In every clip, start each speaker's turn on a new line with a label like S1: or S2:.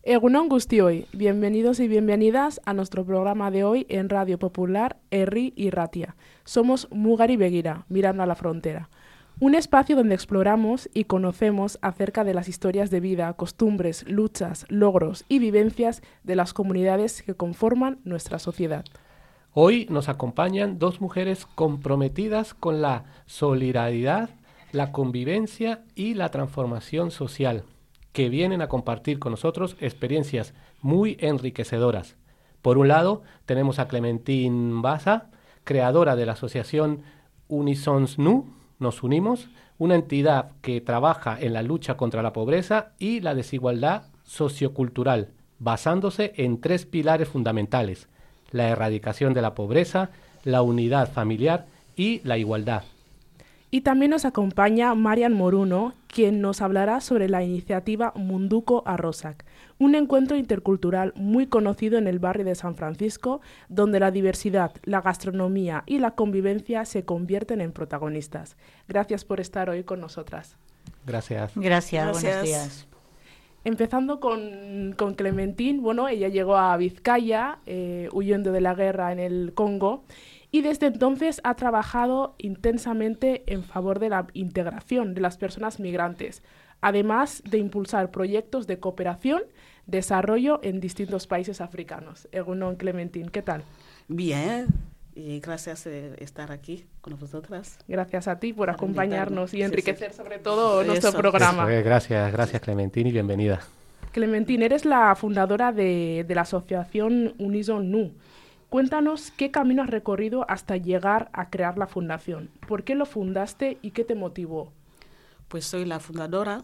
S1: Egunon Guztioi, bienvenidos y bienvenidas a nuestro programa de hoy en Radio Popular, Herri y Ratia. Somos Mugari Begira, mirando a la frontera. Un espacio donde exploramos y conocemos acerca de las historias de vida, costumbres, luchas, logros y vivencias de las comunidades que conforman nuestra sociedad.
S2: Hoy nos acompañan dos mujeres comprometidas con la solidaridad, la convivencia y la transformación social, que vienen a compartir con nosotros experiencias muy enriquecedoras. Por un lado, tenemos a Clementine Baza, creadora de la asociación Unisons Nu, Nos Unimos, una entidad que trabaja en la lucha contra la pobreza y la desigualdad sociocultural, basándose en 3 pilares fundamentales: la erradicación de la pobreza, la unidad familiar y la igualdad.
S1: Y también nos acompaña Marian Moruno, quien nos hablará sobre la iniciativa Munduko Arrosak, un encuentro intercultural muy conocido en el barrio de San Francisco, donde la diversidad, la gastronomía y la convivencia se convierten en protagonistas. Gracias por estar hoy con nosotras.
S2: Gracias.
S3: Gracias. Buenos días.
S1: Empezando con Clementine, bueno, ella llegó a Vizcaya, huyendo de la guerra en el Congo, y desde entonces ha trabajado intensamente en favor de la integración de las personas migrantes, además de impulsar proyectos de cooperación, desarrollo en distintos países africanos. Egunon, Clementine, ¿qué tal?
S4: Bien, y gracias por estar aquí con vosotras.
S1: Gracias a ti por acompañarnos y enriquecer sobre todo nuestro programa.
S2: Gracias Clementine y bienvenida.
S1: Clementine, eres la fundadora de la asociación Unisons Nu. Cuéntanos qué camino has recorrido hasta llegar a crear la fundación. ¿Por qué lo fundaste y qué te motivó?
S4: Pues soy la fundadora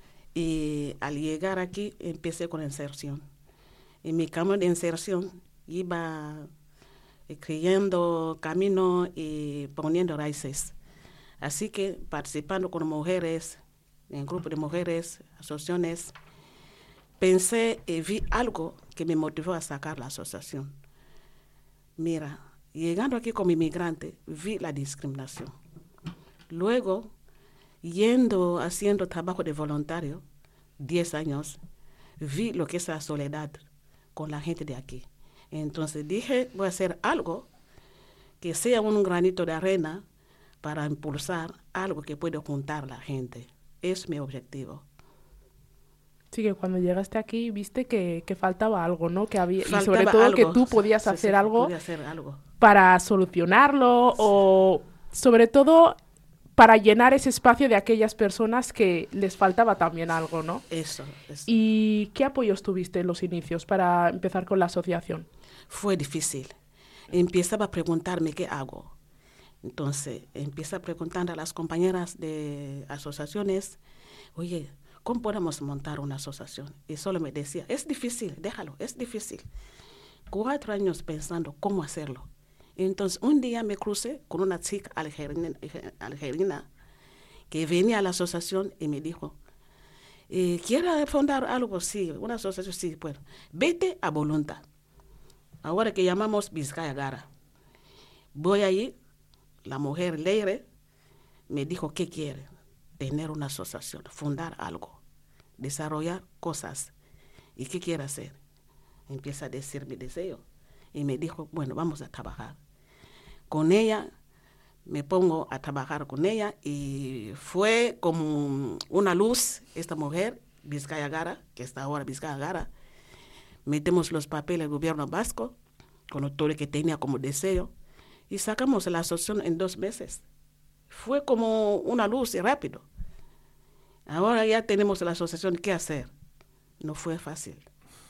S4: y al llegar aquí empecé con inserción. En mi camino de inserción iba creyendo camino y poniendo raíces. Así que participando con mujeres, en grupos de mujeres, asociaciones, pensé y vi algo que me motivó a sacar la asociación. Mira, llegando aquí como inmigrante, vi la discriminación. Luego, haciendo trabajo de voluntario, 10 años, vi lo que es la soledad con la gente de aquí. Entonces dije, voy a hacer algo que sea un granito de arena para impulsar algo que pueda juntar a la gente. Es mi objetivo.
S1: Sí, que cuando llegaste aquí viste que faltaba algo, ¿no? Que había,
S4: faltaba
S1: y sobre todo
S4: algo.
S1: Que tú podías
S4: Sí,
S1: hacer
S4: algo
S1: para solucionarlo, o sobre todo para llenar ese espacio de aquellas personas que les faltaba también algo, ¿no?
S4: Eso.
S1: ¿Y qué apoyos tuviste en los inicios para empezar con la asociación?
S4: Fue difícil. Empezaba a preguntarme qué hago. Entonces, empecé a preguntar a las compañeras de asociaciones, oye, ¿cómo podemos montar una asociación? Y solo me decía, es difícil, déjalo, es difícil. 4 años pensando cómo hacerlo. Entonces, un día me crucé con una chica algerina que venía a la asociación y me dijo, ¿quieres fundar algo? Sí, una asociación, sí. Bueno, vete a voluntad. Ahora que llamamos Vizcaya Gara. Voy ahí, la mujer Leire me dijo, ¿qué quiere? Tener una asociación, fundar algo, desarrollar cosas. ¿Y qué quiere hacer? Empieza a decir mi deseo. Y me dijo, bueno, vamos a trabajar. Con ella, me pongo a trabajar con ella y fue como una luz esta mujer, Vizcaya Gara, que está ahora Vizcaya Gara. Metemos los papeles del gobierno vasco, con todo lo que tenía como deseo, y sacamos la asociación en 2 meses. Fue como una luz y rápido. Ahora ya tenemos la asociación, ¿qué hacer? No fue fácil.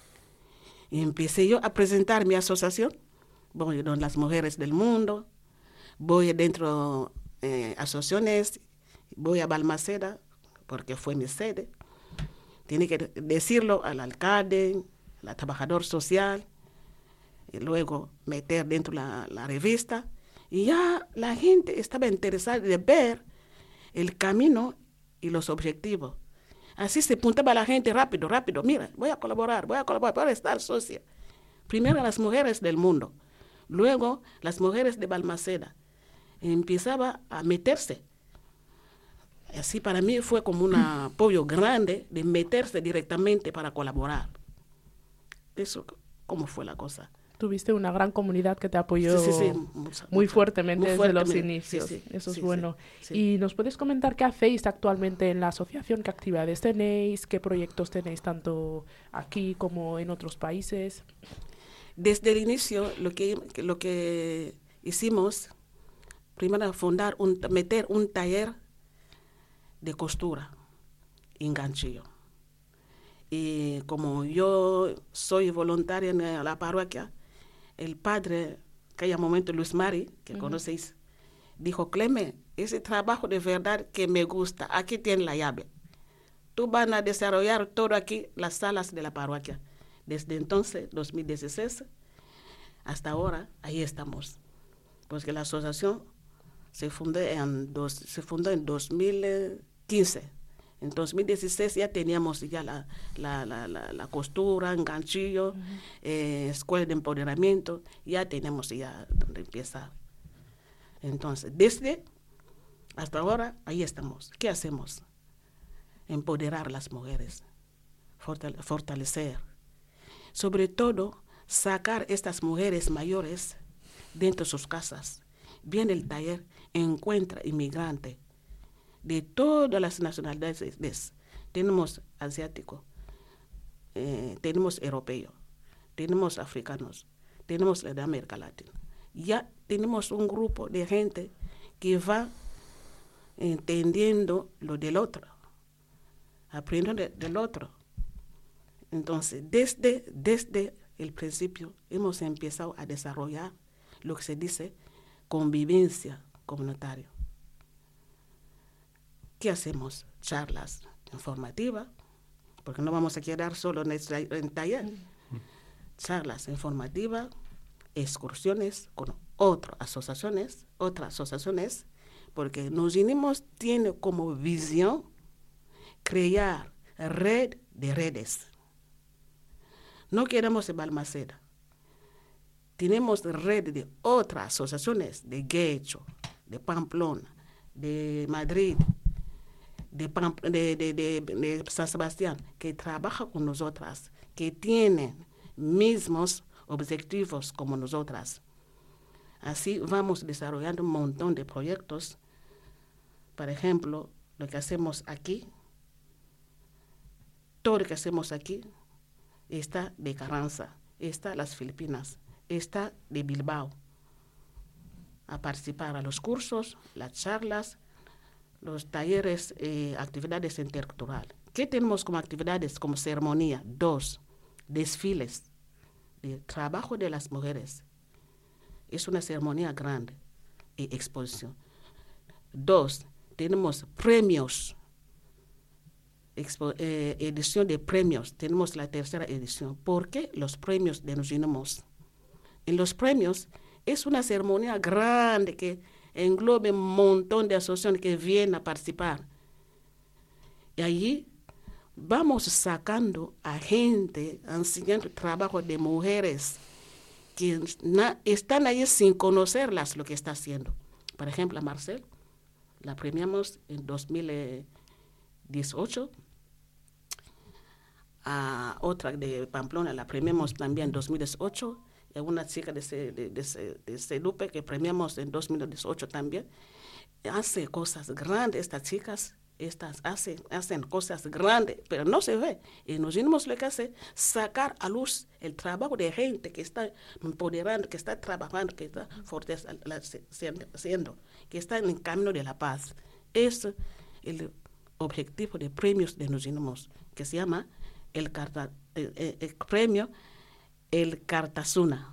S4: Y empecé yo a presentar mi asociación. Voy con las mujeres del mundo, voy dentro de asociaciones, voy a Balmaceda, porque fue mi sede. Tiene que decirlo al alcalde, al trabajador social, y luego meter dentro la revista. Y ya la gente estaba interesada de ver el camino y los objetivos. Así se apuntaba la gente rápido. Mira, voy a colaborar para estar socia. Primero las mujeres del mundo, luego las mujeres de Balmaceda. Empezaba a meterse. Así para mí fue como un apoyo grande de meterse directamente para colaborar. Eso, ¿cómo fue la cosa?
S1: Tuviste una gran comunidad que te apoyó
S4: mucha,
S1: muy fuertemente
S4: muy
S1: desde los
S4: fuertemente.
S1: inicios.
S4: Sí,
S1: Eso es
S4: sí,
S1: bueno.
S4: sí.
S1: ¿Y nos puedes comentar qué hacéis actualmente en la asociación? ¿Qué actividades tenéis? ¿Qué proyectos tenéis tanto aquí como en otros países?
S4: Desde el inicio, lo que hicimos, primero meter un taller de costura en Ganchillo. Y como yo soy voluntaria en la parroquia, el padre, que aquel momento Luis Mari, que conocéis, dijo, Clemen, ese trabajo de verdad que me gusta, aquí tienes la llave. Tú vas a desarrollar todo aquí, las salas de la parroquia. Desde entonces, 2016, hasta ahora, ahí estamos. Porque la asociación se fundó en 2015. En 2016 ya teníamos ya la costura, en Ganchillo, escuela de empoderamiento, ya tenemos ya donde empieza. Entonces, desde hasta ahora, ahí estamos. ¿Qué hacemos? Empoderar a las mujeres, fortalecer. Sobre todo, sacar estas mujeres mayores dentro de sus casas. Viene el taller, encuentra inmigrante de todas las nacionalidades. Tenemos asiático, tenemos europeo, tenemos africanos, tenemos de América Latina. Ya tenemos un grupo de gente que va entendiendo lo del otro, aprendiendo del otro. Entonces, desde el principio hemos empezado a desarrollar lo que se dice convivencia comunitaria. ¿Qué hacemos? Charlas informativas, porque no vamos a quedar solo en taller. Charlas informativas, excursiones con otras asociaciones, porque nos unimos, tiene como visión crear red de redes. No queremos en Balmaceda. Tenemos red de otras asociaciones, de Guecho, de Pamplona, de Madrid, de San Sebastián, que trabajan con nosotras, que tienen mismos objetivos como nosotras. Así vamos desarrollando un montón de proyectos. Por ejemplo, lo que hacemos aquí, todo lo que hacemos aquí está de Carranza, está las Filipinas, está de Bilbao, a participar a los cursos, las charlas, los talleres, actividades interculturales. ¿Qué tenemos como actividades? Como ceremonia, 2, desfiles, de trabajo de las mujeres. Es una ceremonia grande y exposición. 2, tenemos premios, edición de premios. Tenemos la 3ª edición. ¿Por qué los premios de Nos Unimos? En los premios es una ceremonia grande que engloba un montón de asociaciones que vienen a participar. Y allí vamos sacando a gente, enseñando trabajo de mujeres que están ahí sin conocerlas lo que está haciendo. Por ejemplo, a Marcel la premiamos en 2018. A otra de Pamplona la premiamos también en 2018. Y a una chica de Cedupe que premiamos en 2018 también. Hace cosas grandes estas chicas. Hacen cosas grandes, pero no se ve. Y nos unimos lo que hace, sacar a luz el trabajo de gente que está empoderando, que está trabajando, que está fortaleciendo, que está en el camino de la paz. Es el objetivo de premios de Nos Unimos, que se llama el premio El Cartazuna.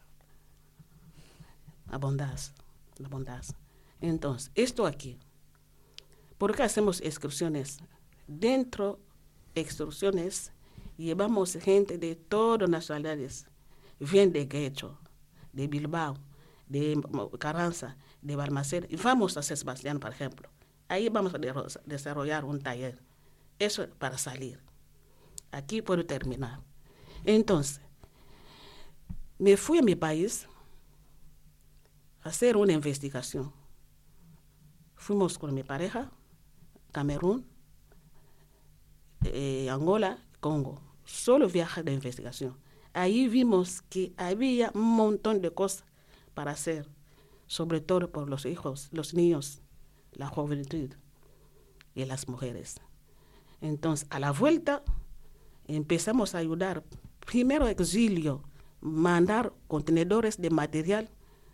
S4: La bondad. Entonces, esto aquí. ¿Por qué hacemos excursiones? Dentro de excursiones llevamos gente de todas las nacionalidades. Vienen de Guecho, de Bilbao, de Carranza, de Balmaceda. Y vamos a San Sebastián, por ejemplo. Ahí vamos a desarrollar un taller. Eso es para salir. Aquí puedo terminar. Entonces, me fui a mi país a hacer una investigación. Fuimos con mi pareja, Camerún, Angola, Congo. Solo viaje de investigación. ahí vimos que había un montón de cosas para hacer, sobre todo por los hijos, los niños, la juventud y las mujeres. Entonces, a la vuelta, empezamos a ayudar. Primero exilio, mandar contenedores de material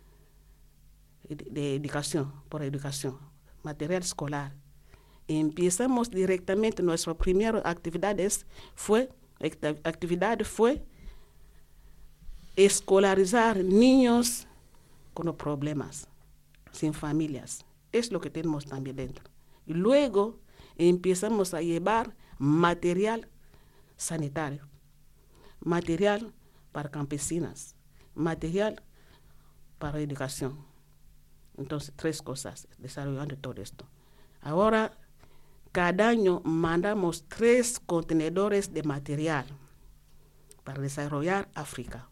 S4: de educación, por educación, material escolar. Empezamos directamente, nuestra primera actividad fue escolarizar niños con problemas, sin familias. Es lo que tenemos también dentro. Y luego empezamos a llevar material sanitario, material para campesinas, material para educación. Entonces, 3 cosas, desarrollando todo esto. Ahora, cada año mandamos 3 contenedores de material para desarrollar África.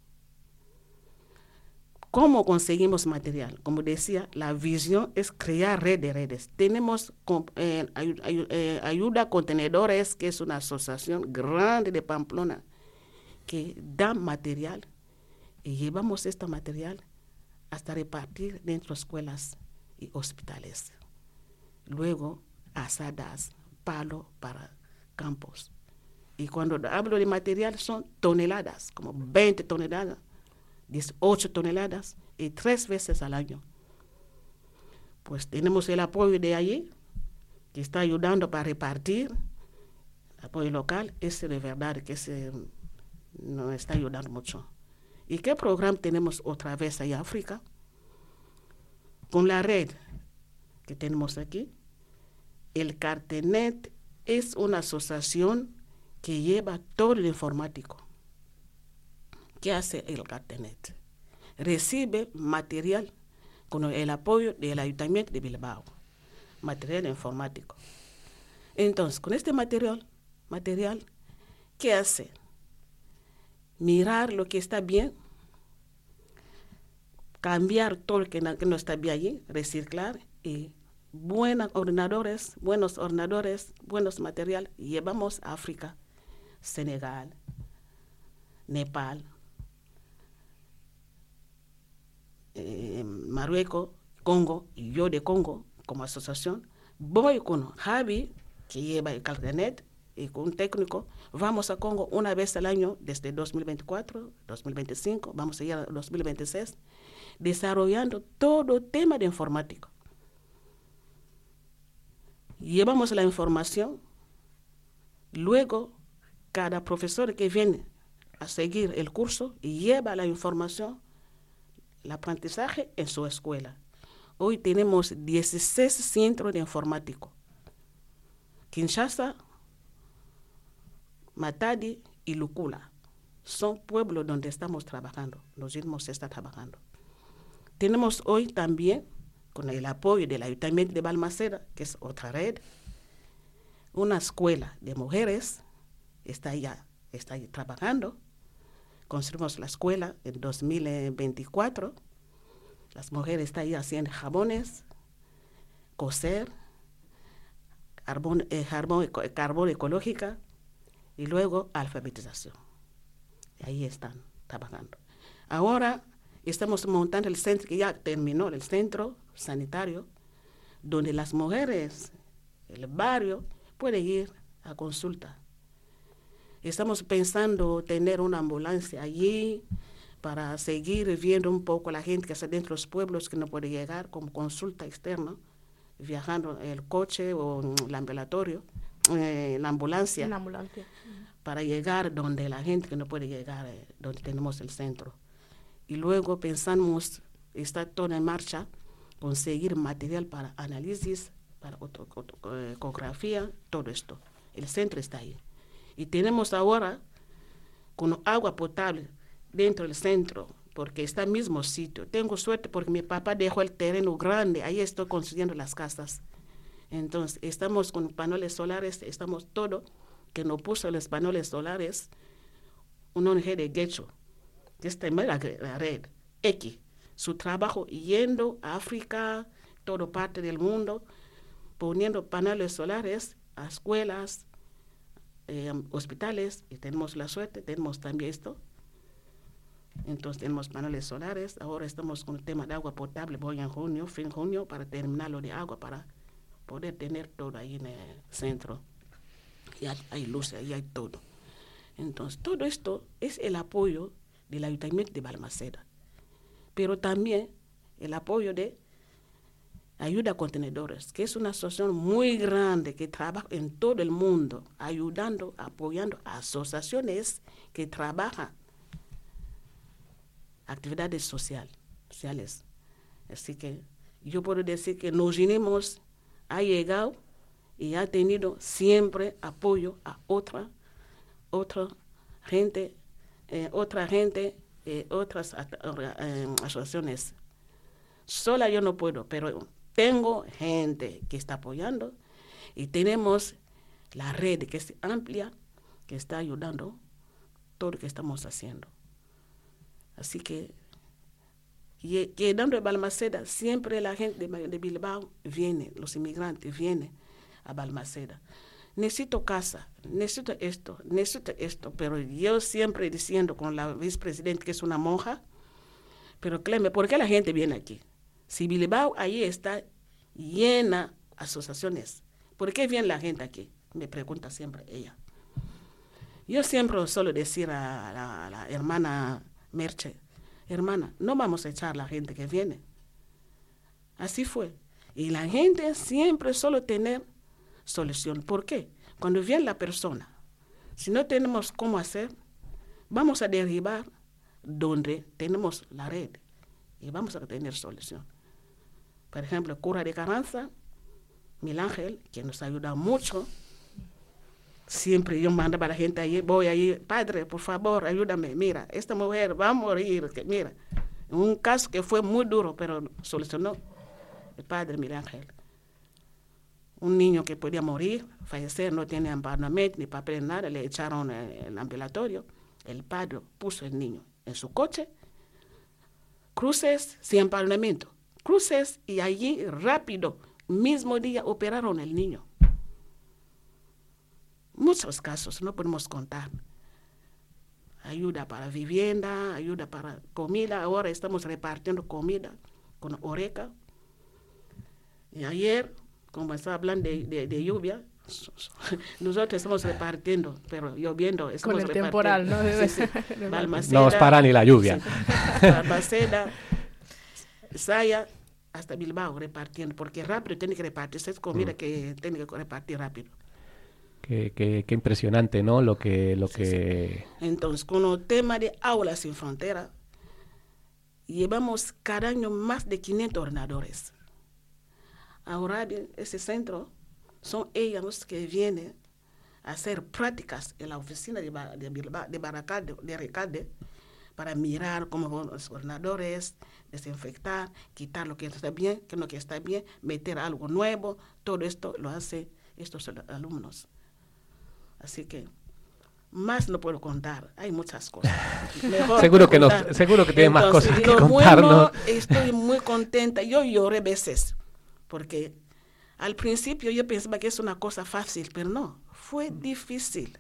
S4: ¿Cómo conseguimos material? Como decía, la visión es crear red de redes. Tenemos Ayuda Contenedores, que es una asociación grande de Pamplona, que da material, y llevamos este material hasta repartir dentro de escuelas y hospitales. Luego, asadas, palo para campos. Y cuando hablo de material son toneladas, como 20 toneladas, 18 toneladas, y 3 veces al año. Pues tenemos el apoyo de allí, que está ayudando para repartir. El apoyo local, ese de verdad que nos está ayudando mucho. ¿Y qué programa tenemos otra vez allá en África? Con la red que tenemos aquí, el Cartenet es una asociación que lleva todo el informático. ¿Qué hace el Cartenet? Recibe material con el apoyo del Ayuntamiento de Bilbao, material informático. Entonces, con este material, ¿qué hace? Mirar lo que está bien, cambiar todo lo que no está bien allí, reciclar, y buenos ordenadores, buenos materiales, llevamos a África, Senegal, Nepal, Marruecos, Congo, y yo de Congo como asociación. Voy con Javi, que lleva el Cartenet, y con un técnico, vamos a Congo una vez al año desde 2024, 2025, vamos a ir a 2026, desarrollando todo tema de informática. Llevamos la información, luego cada profesor que viene a seguir el curso lleva la información, el aprendizaje en su escuela. Hoy tenemos 16 centros de informático. Kinshasa, Matadi y Lukula son pueblos donde estamos trabajando, los mismos están trabajando. Tenemos hoy también, con el apoyo del Ayuntamiento de Balmaceda, que es otra red, una escuela de mujeres, está ahí trabajando. Construimos la escuela en 2024. Las mujeres están ahí haciendo jabones, coser, carbón ecológica, y luego alfabetización. Ahí están trabajando. Ahora estamos montando el centro, que ya terminó, el centro sanitario, donde las mujeres, el barrio, pueden ir a consulta. Estamos pensando tener una ambulancia allí para seguir viendo un poco a la gente que está dentro de los pueblos que no puede llegar como consulta externa, viajando en el coche o en el ambulatorio, la ambulancia. Para llegar donde la gente que no puede llegar, donde tenemos el centro. Y luego pensamos, está todo en marcha, conseguir material para análisis, para ecografía, todo esto. El centro está ahí. Y tenemos ahora con agua potable dentro del centro, porque está en el mismo sitio. Tengo suerte porque mi papá dejó el terreno grande, ahí estoy construyendo las casas. Entonces, estamos con paneles solares, estamos todo, que nos puso los paneles solares, un ONG de Guecho, que está en la red, X, su trabajo yendo a África, toda parte del mundo, poniendo paneles solares a escuelas, hospitales, y tenemos la suerte, tenemos también esto, Entonces tenemos paneles solares. Ahora estamos con el tema de agua potable. Voy en junio, fin de junio, para terminar lo de agua, para poder tener todo ahí en el centro. Ya hay luces, ya hay todo. Entonces, todo esto es el apoyo del Ayuntamiento de Balmaceda, pero también el apoyo de Ayuda a Contenedores, que es una asociación muy grande que trabaja en todo el mundo, ayudando, apoyando a asociaciones que trabajan actividades sociales. Así que yo puedo decir que nos unimos, ha llegado y ha tenido siempre apoyo a otra gente, otras asociaciones. Sola yo no puedo, pero tengo gente que está apoyando y tenemos la red que es amplia, que está ayudando todo lo que estamos haciendo. Así que dentro de Balmaceda, siempre la gente de Bilbao viene, los inmigrantes vienen a Balmaceda. Necesito casa, necesito esto, pero yo siempre diciendo con la vicepresidenta, que es una monja, pero créeme, ¿por qué la gente viene aquí? Si Bilbao ahí está llena de asociaciones, ¿por qué viene la gente aquí? Me pregunta siempre ella. Yo siempre suelo decir a la hermana Merche, hermana, no vamos a echar a la gente que viene. Así fue. Y la gente siempre suele tener solución. ¿Por qué? Cuando viene la persona, si no tenemos cómo hacer, vamos a derribar donde tenemos la red y vamos a tener solución. Por ejemplo, cura de Carranza, Mil Ángel, que nos ayuda mucho. Siempre yo mando para la gente ahí, voy ahí, padre, por favor, ayúdame, mira, esta mujer va a morir, mira. Un caso que fue muy duro, pero solucionó el padre Mil Ángel. Un niño que podía morir, fallecer, no tiene empadronamiento ni papel, nada, le echaron el ambulatorio. El padre puso el niño en su coche, cruces sin empadronamiento, cruces y allí rápido, mismo día operaron el niño. Muchos casos, no podemos contar. Ayuda para vivienda, ayuda para comida. Ahora estamos repartiendo comida con Oreca. Y ayer, como estaba hablando de lluvia, nosotros estamos repartiendo, pero lloviendo.
S1: Con el temporal, ¿no?
S4: Sí. Balmaceda,
S2: no os para ni la lluvia.
S4: Sí. Balmaceda, Saya, hasta Bilbao repartiendo, porque rápido tiene que repartirse. Es comida que tiene que repartir rápido.
S2: Qué impresionante, ¿no? Lo que...
S4: Sí. Entonces, con el tema de Aulas Sin Frontera, llevamos cada año más de 500 ordenadores. Ahora, ese centro, son ellos que vienen a hacer prácticas en la oficina de Baracaldo, de Recalde, para mirar cómo van los ordenadores, desinfectar, quitar lo que está bien, que no está bien, meter algo nuevo. Todo esto lo hacen estos alumnos. Así que más no puedo contar, hay muchas cosas.
S2: seguro que tiene más cosas que contarnos.
S4: Bueno, estoy muy contenta. Yo lloré veces, porque al principio yo pensaba que es una cosa fácil, pero no, fue difícil.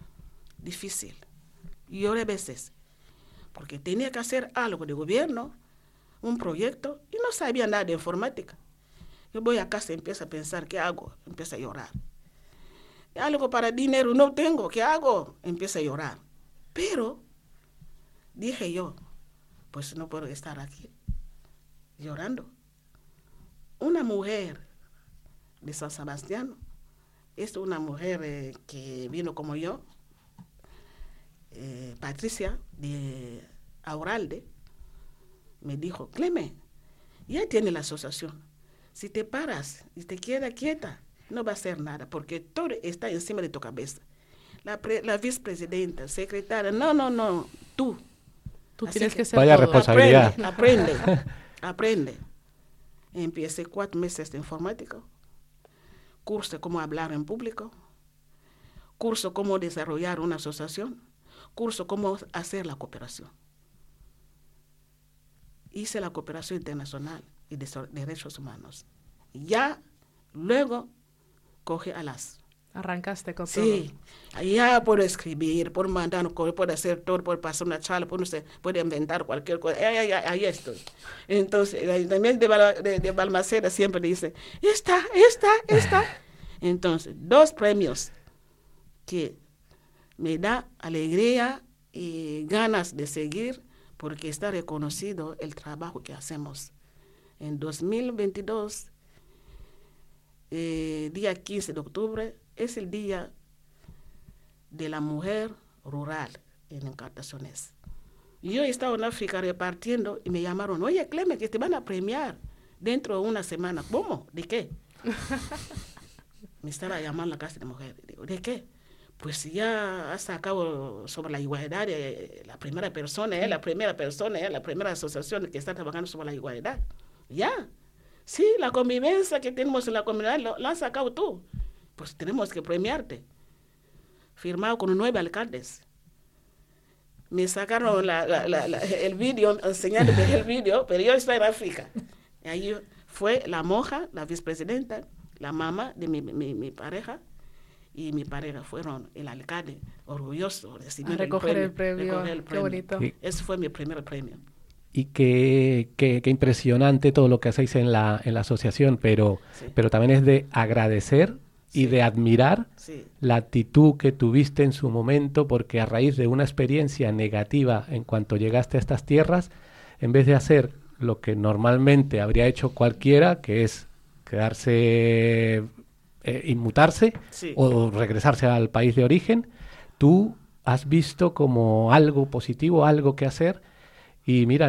S4: Lloré veces, porque tenía que hacer algo de gobierno, un proyecto, y no sabía nada de informática. Yo voy a casa y empiezo a pensar, ¿qué hago? Empiezo a llorar. Algo para dinero no tengo, ¿qué hago? Empiezo a llorar. Pero dije yo, pues no puedo estar aquí llorando. Una mujer de San Sebastián, es una mujer que vino como yo, Patricia de Auralde, me dijo, Clemen, ya tiene la asociación. Si te paras y te quedas quieta, no va a hacer nada, porque todo está encima de tu cabeza. La vicepresidenta, secretaria, no, tú.
S1: Tú
S4: Así
S1: tienes que ser
S2: vaya
S1: todo.
S2: responsabilidad.
S4: Aprende. Empecé 4 meses de informática, curso cómo hablar en público, curso cómo desarrollar una asociación, curso cómo hacer la cooperación. Hice la cooperación internacional y de derechos humanos. Ya luego coge a las
S1: Arrancaste con
S4: Sí, allá puedo escribir, puedo mandar, puedo hacer todo, puedo pasar una charla, puedo inventar cualquier cosa. Ahí estoy. Entonces, también de Balmaceda siempre dice, esta. Entonces, 2 premios que me da alegría y ganas de seguir porque está reconocido el trabajo que hacemos. En 2022, día 15 de octubre, es el Día de la Mujer Rural en Encartaciones. Yo estaba en África repartiendo y me llamaron, oye, Clemen, que te van a premiar dentro de una semana. ¿Cómo? ¿De qué? Me estaba llamando la Casa de Mujer. Digo, ¿de qué? Pues ya has sacado sobre la igualdad, la primera persona, la primera asociación que está trabajando sobre la igualdad. Ya. Sí, la convivencia que tenemos en la comunidad la has sacado tú. Pues tenemos que premiarte. Firmado con 9 alcaldes. Me sacaron el vídeo, enseñándome el vídeo, pero yo estoy en África. Y ahí fue la monja, la vicepresidenta, la mamá de mi pareja, y mi pareja fueron el alcalde, orgulloso de recibir
S1: el premio. Qué bonito.
S4: Ese fue mi primer premio.
S2: Y qué impresionante todo lo que hacéis en la asociación, pero también es de agradecer y de admirar la actitud que tuviste en su momento, porque a raíz de una experiencia negativa en cuanto llegaste a estas tierras, en vez de hacer lo que normalmente habría hecho cualquiera, que es quedarse, inmutarse o regresarse al país de origen, tú has visto como algo positivo, algo que hacer. Y mira,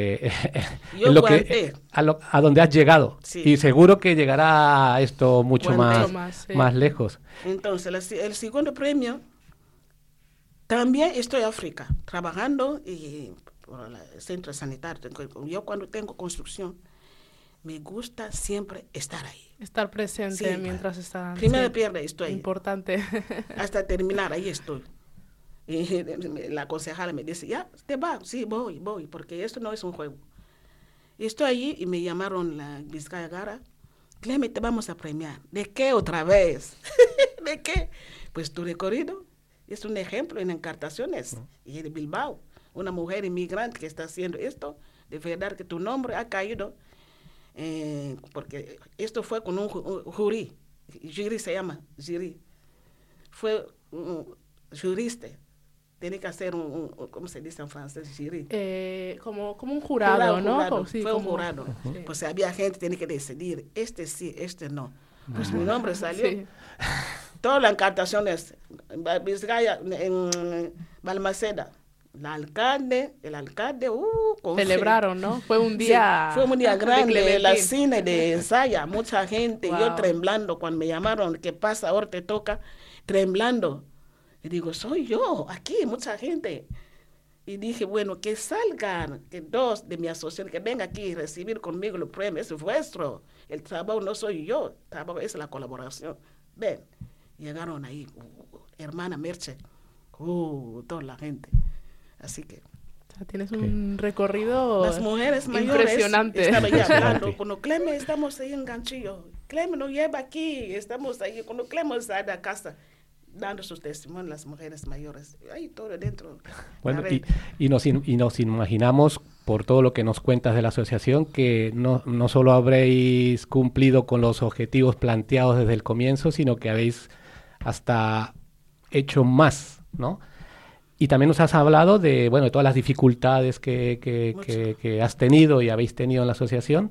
S2: a donde has llegado. Sí. Y seguro que llegará esto mucho más lejos.
S4: Entonces, el segundo premio, también estoy en África, trabajando por el centro sanitario. Yo cuando tengo construcción, me gusta siempre estar ahí.
S1: Estar presente mientras está.
S4: Primera pierna estoy ahí.
S1: Importante.
S4: Hasta terminar, ahí estoy. Y la concejala me dice, ya, te vas, sí, voy, porque esto no es un juego. Estoy allí y me llamaron la Vizcaya Gara, Clemen, te vamos a premiar. ¿De qué otra vez? ¿De qué? Pues tu recorrido es un ejemplo en Encartaciones y en Bilbao. Una mujer inmigrante que está haciendo esto, de verdad que tu nombre ha caído, porque esto fue con un jury se llama, jury. Fue un jurista. Tiene que hacer ¿cómo se dice en francés? Jury.
S1: Como un jurado, ¿no?
S4: Fue un jurado. Sí. Pues había gente que tiene que decidir, este sí, este no. Pues mi nombre salió. Sí. Todas las encartaciones, Vizcaya, en Balmaceda, el alcalde,
S1: celebraron, ¿no? Fue un día.
S4: Sí, fue un día grande, la cine de ensaya, mucha gente, yo temblando cuando me llamaron, ¿qué pasa? Ahora te toca, temblando. Y digo, soy yo, aquí, mucha gente. Y dije, bueno, que salgan, que 2 de mi asociación, que vengan aquí y recibir conmigo los premios, es vuestro. El trabajo no soy yo, el trabajo es la colaboración. Ven, llegaron ahí, hermana Merche, toda la gente. Así que...
S1: O sea, tienes un recorrido
S4: las mujeres mayores
S1: impresionante.
S4: Estaban ya hablando, cuando Clemen estamos ahí en Ganchillo, Clemen nos lleva aquí, estamos ahí, cuando Clemen sale de la casa, dando sus testimonios las mujeres mayores. Ahí todo dentro.
S2: Bueno, y nos imaginamos, por todo lo que nos cuentas de la asociación, que no solo habréis cumplido con los objetivos planteados desde el comienzo, sino que habéis hasta hecho más, ¿no? Y también nos has hablado de todas las dificultades que has tenido y habéis tenido en la asociación,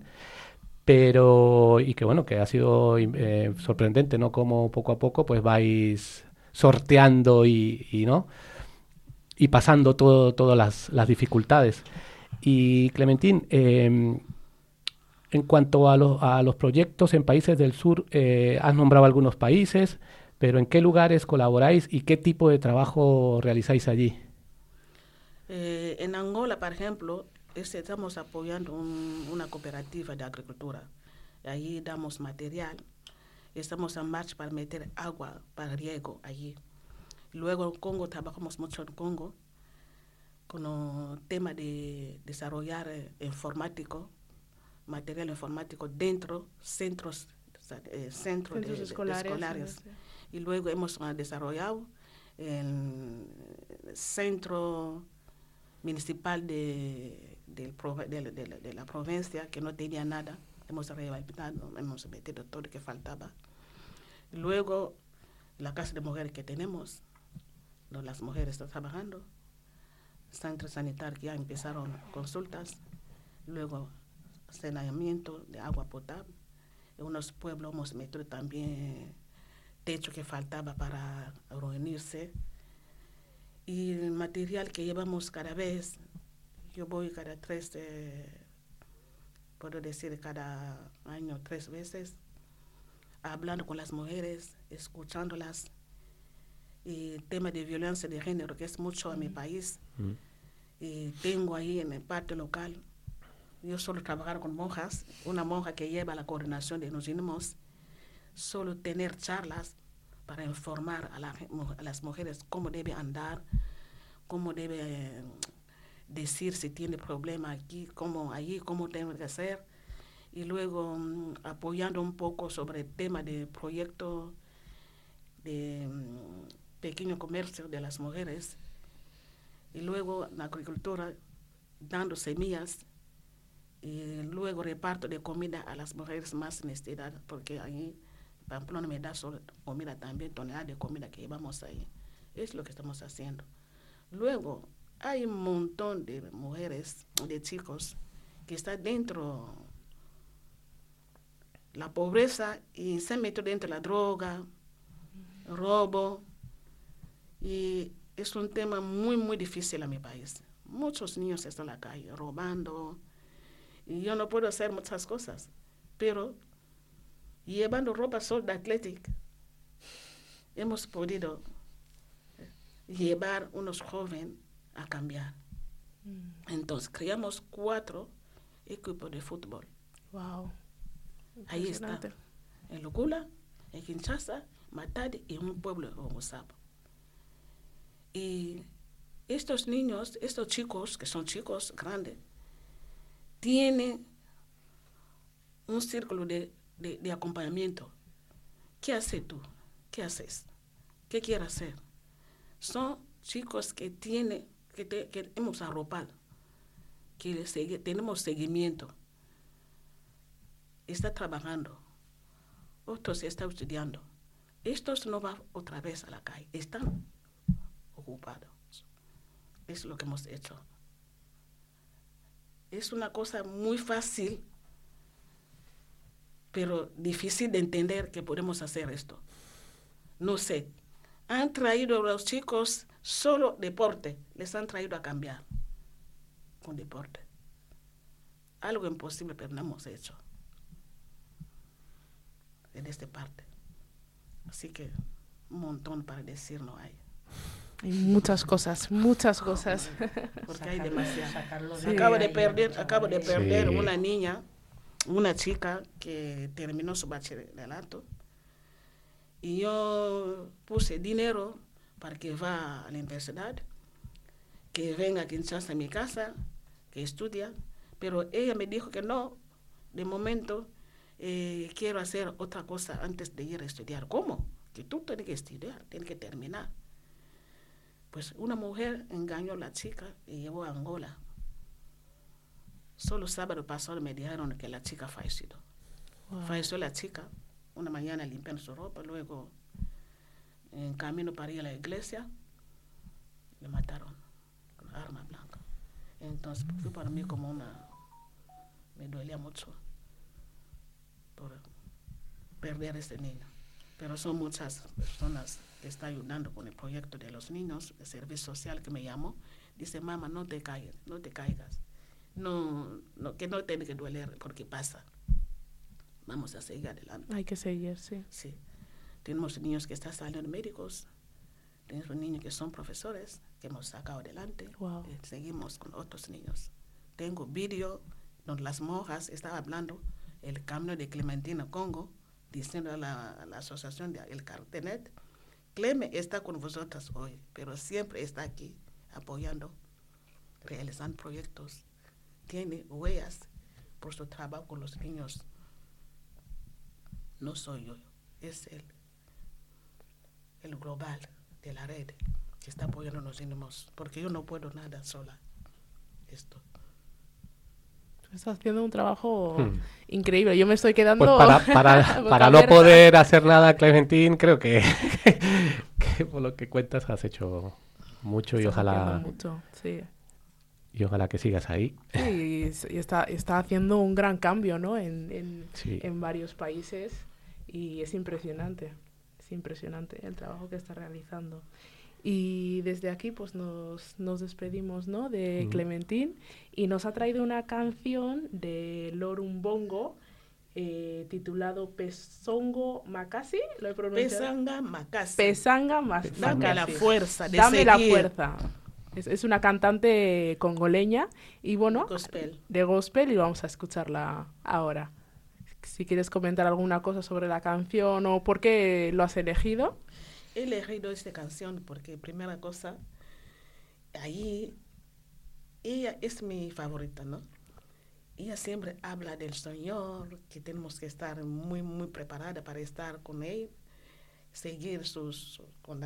S2: y que ha sido sorprendente, ¿no? Como poco a poco pues vais sorteando y pasando todas las dificultades. Y Clementín, en cuanto a los proyectos en países del sur, has nombrado algunos países, pero ¿en qué lugares colaboráis y qué tipo de trabajo realizáis allí?
S4: En Angola, por ejemplo, estamos apoyando una cooperativa de agricultura. Allí damos material. Estamos en marcha para meter agua para riego allí. Luego en Congo, trabajamos mucho en Congo con el tema de desarrollar material informático dentro centros centros
S1: Centros escolares.
S4: Y luego hemos desarrollado el centro municipal de la provincia, que no tenía nada. Hemos rehabilitado, hemos metido todo lo que faltaba. Luego, la casa de mujeres que tenemos, donde las mujeres están trabajando, centro sanitario que ya empezaron consultas, luego saneamiento de agua potable. En unos pueblos hemos metido también techo que faltaba para reunirse. Y el material que llevamos cada vez, yo voy cada puedo decir cada año 3 veces, hablando con las mujeres, escuchándolas. Y el tema de violencia de género, que es mucho en mi país. Y tengo ahí en el parte local, yo suelo trabajar con monjas, una monja que lleva la coordinación de los niños, solo tener charlas para informar a las mujeres cómo debe andar, cómo debe decir si tiene problema aquí, cómo debe que hacer. Y luego apoyando un poco sobre el tema del proyecto de pequeño comercio de las mujeres. Y luego la agricultura, dando semillas. Y luego reparto de comida a las mujeres más necesitadas, porque ahí Pamplona me da solo comida también, toneladas de comida que llevamos ahí. Es lo que estamos haciendo. Luego, hay un montón de mujeres, de chicos, que están dentro de la pobreza y se meten dentro de la droga, robo. Y es un tema muy, muy difícil en mi país. Muchos niños están en la calle robando. Y yo no puedo hacer muchas cosas, pero llevando ropa Sold Athletic, hemos podido llevar unos jóvenes a cambiar. Entonces, creamos 4 equipos de fútbol.
S1: Wow.
S4: Ahí está, en Locula, en Kinshasa, Matadi y un pueblo de Omosapo. Y estos niños, estos chicos, que son chicos grandes, tienen un círculo de acompañamiento. ¿Qué haces tú? ¿Qué haces? ¿Qué quieres hacer? Son chicos que hemos arropado, que tenemos seguimiento. Está trabajando, otros están estudiando. Estos no van otra vez a la calle, están ocupados. Es lo que hemos hecho. Es una cosa muy fácil, pero difícil de entender que podemos hacer esto. No sé, han traído a los chicos solo deporte, les han traído a cambiar con deporte. Algo imposible, pero no hemos hecho en esta parte. Así que un montón para decir no hay.
S1: Hay muchas cosas, muchas cosas.
S4: Porque hay demasiado.
S1: Sí.
S4: Acabo de perder
S2: Sí.
S4: una niña, una chica que terminó su bachillerato. Y yo puse dinero para que vaya a la universidad, que venga a Kinshasa a mi casa, que estudia. Pero ella me dijo que no, de momento quiero hacer otra cosa antes de ir a estudiar. ¿Cómo? Que tú tienes que estudiar, tienes que terminar. Pues una mujer engañó a la chica y llevó a Angola. Solo sábado pasado me dijeron que la chica falleció.
S1: Wow.
S4: Falleció la chica, una mañana limpiando su ropa, luego en camino para ir a la iglesia, le mataron con arma blanca. Entonces fue para mí como me dolía mucho por perder a este niño. Pero son muchas personas que están ayudando con el proyecto de los niños, el servicio social que me llamó. Dice, mamá, no te caigas. No, que no tiene que doler porque pasa. Vamos a seguir adelante.
S1: Hay que seguir, sí.
S4: Sí. Tenemos niños que están saliendo médicos, tenemos niños que son profesores, que hemos sacado adelante.
S1: Wow.
S4: Seguimos con otros niños. Tengo vídeo donde las monjas estaban hablando el camino de Clementina, Congo, diciendo a la asociación del Cartenet, Cleme está con vosotras hoy, pero siempre está aquí apoyando, realizando proyectos. Tiene huellas por su trabajo con los niños no soy yo, es el global de la red que está apoyando a los niños, porque yo no puedo nada sola. Esto.
S1: Estás haciendo un trabajo increíble. Yo me estoy quedando...
S2: Pues para no poder hacer nada, Clementín, creo que por lo que cuentas has hecho mucho y ojalá...
S1: Mucho, sí.
S2: Y ojalá que sigas ahí.
S1: Sí, y está haciendo un gran cambio, ¿no? En varios países y es impresionante el trabajo que está realizando. Y desde aquí pues nos despedimos, ¿no? De Clementín, y nos ha traído una canción de Lorum Bongo titulado Pesongo Makasi, ¿lo he pronunciado?
S4: Pesanga Makasi.
S1: Pesanga Makasi.
S4: Dame la fuerza de
S1: Dame
S4: seguir.
S1: la fuerza. Es una cantante congoleña y bueno, de gospel, y vamos a escucharla ahora. Si quieres comentar alguna cosa sobre la canción o por qué lo has elegido.
S4: He elegido esta canción porque, primera cosa, ahí ella es mi favorita, ¿no? Ella siempre habla del Señor, que tenemos que estar muy, muy preparada para estar con Él, seguir con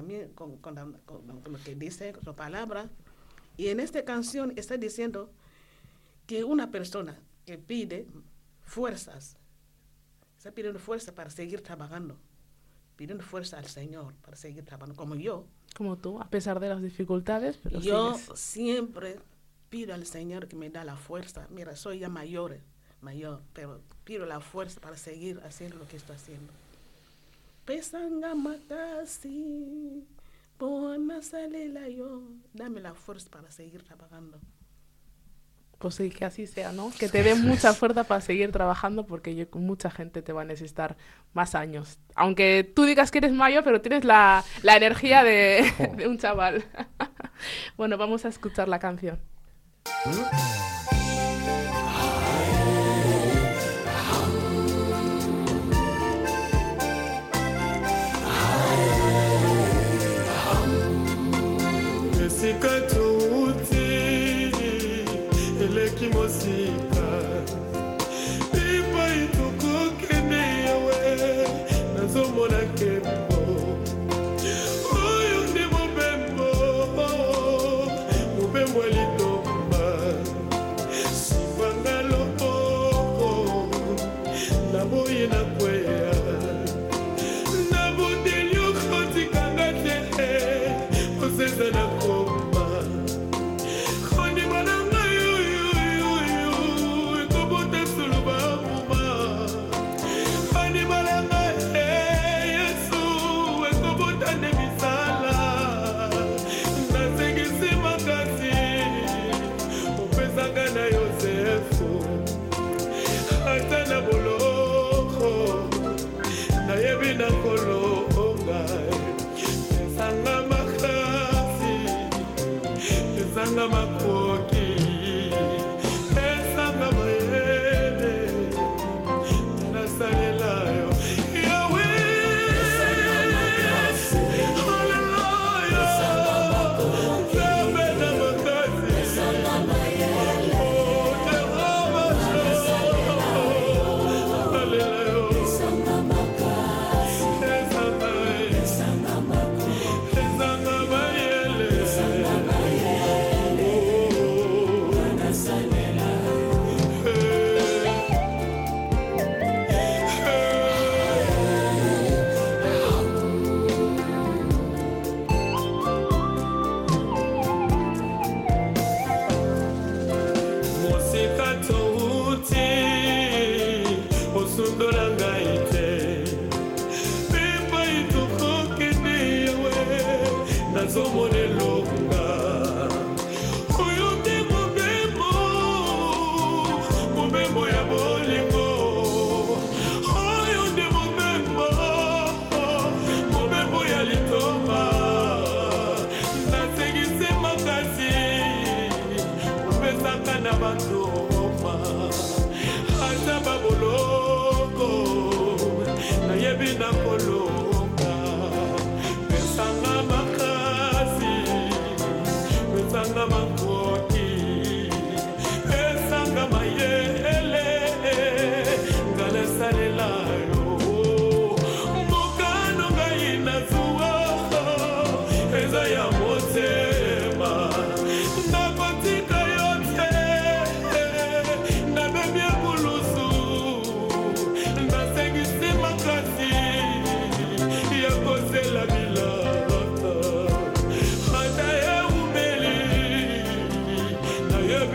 S4: lo que dice, su palabra. Y en esta canción está diciendo que una persona que pide fuerzas, está pidiendo fuerza para seguir trabajando, pidiendo fuerza al Señor para seguir trabajando, como yo.
S1: Como tú, a pesar de las dificultades, pero
S4: yo
S1: sigues.
S4: Siempre pido al Señor que me da la fuerza. Mira, soy ya mayor, pero pido la fuerza para seguir haciendo lo que estoy haciendo. Pesanga Makasi, bona salela yo, dame la fuerza para seguir trabajando.
S1: Pues sí, que así sea, ¿no? Que te dé mucha fuerza para seguir trabajando, porque mucha gente te va a necesitar más años. Aunque tú digas que eres mayor, pero tienes la energía de un chaval. Bueno, vamos a escuchar la canción.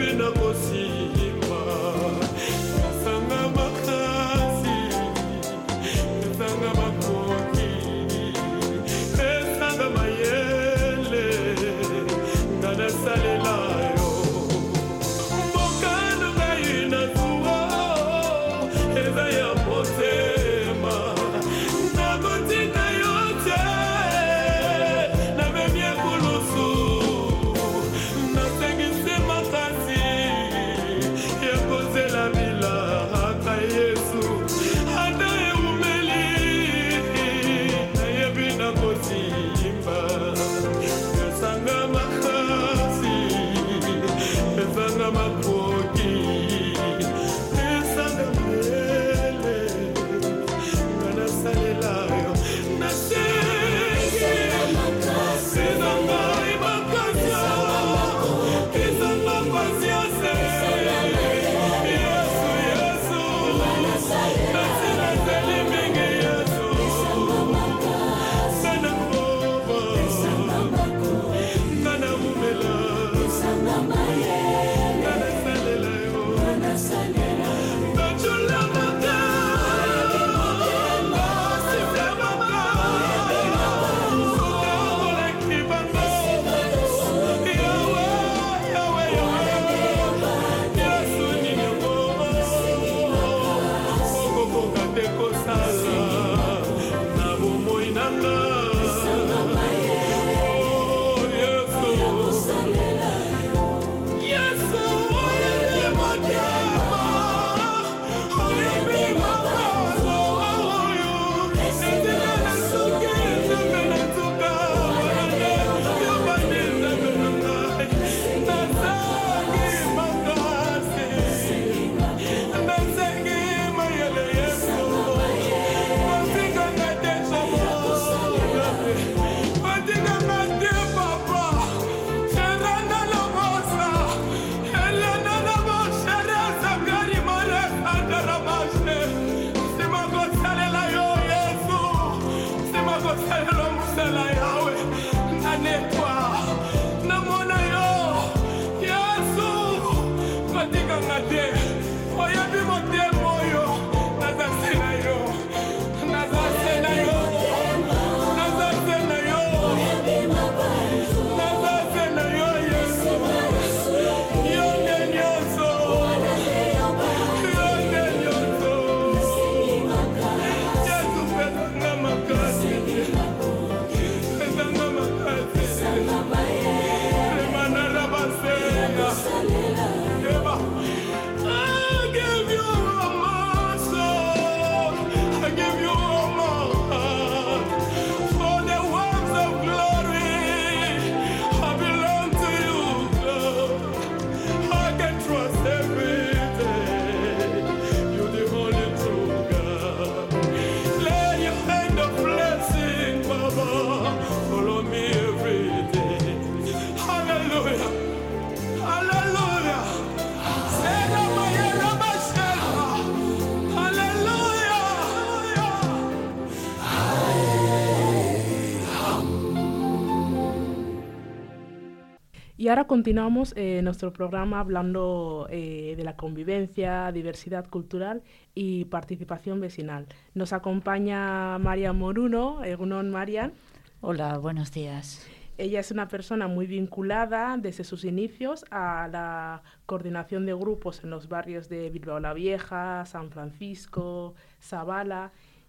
S1: Y ahora continuamos nuestro programa hablando de la convivencia, diversidad cultural y participación vecinal. Nos acompaña Marian Moruno. Egunon, Marian.
S3: Hola, buenos días.
S1: Ella es una persona muy vinculada desde sus inicios a la coordinación de grupos en los barrios de Bilbao la Vieja, San Francisco, Zabala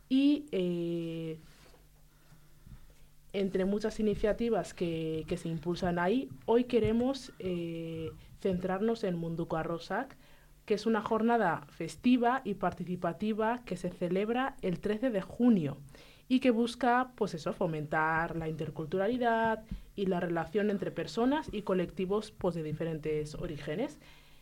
S1: y entre muchas iniciativas que se impulsan ahí, hoy queremos centrarnos en Munduko Arrosak, que es una jornada festiva y participativa que se celebra el 13 de junio y que busca, pues eso, fomentar la interculturalidad y la relación entre personas y colectivos pues, de diferentes orígenes.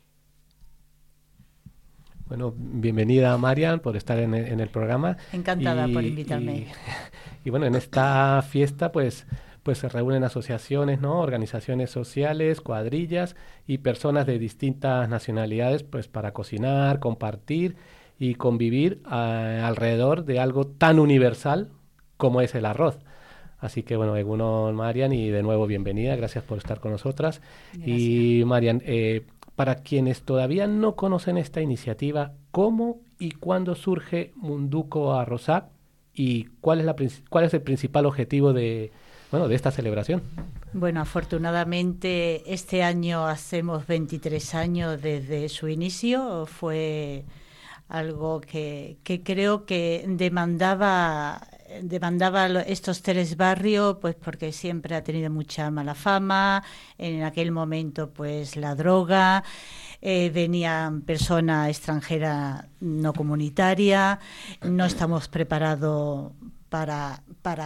S2: Bueno, bienvenida Marian por estar en el programa.
S3: Encantada por invitarme.
S2: Y bueno, en esta fiesta pues se reúnen asociaciones, ¿no? Organizaciones sociales, cuadrillas y personas de distintas nacionalidades pues para cocinar, compartir y convivir alrededor de algo tan universal como es el arroz. Así que bueno, egunon Marian y de nuevo bienvenida, gracias por estar con nosotras. Gracias. Y Marian, para quienes todavía no conocen esta iniciativa, ¿cómo y cuándo surge Munduko Arrosak y cuál es el principal objetivo de esta celebración?
S3: Bueno, afortunadamente este año hacemos 23 años desde su inicio. Fue algo que creo que demandaba estos 3 barrios, pues porque siempre ha tenido mucha mala fama. En aquel momento, pues la droga, venían personas extranjeras no comunitarias, no estamos preparados para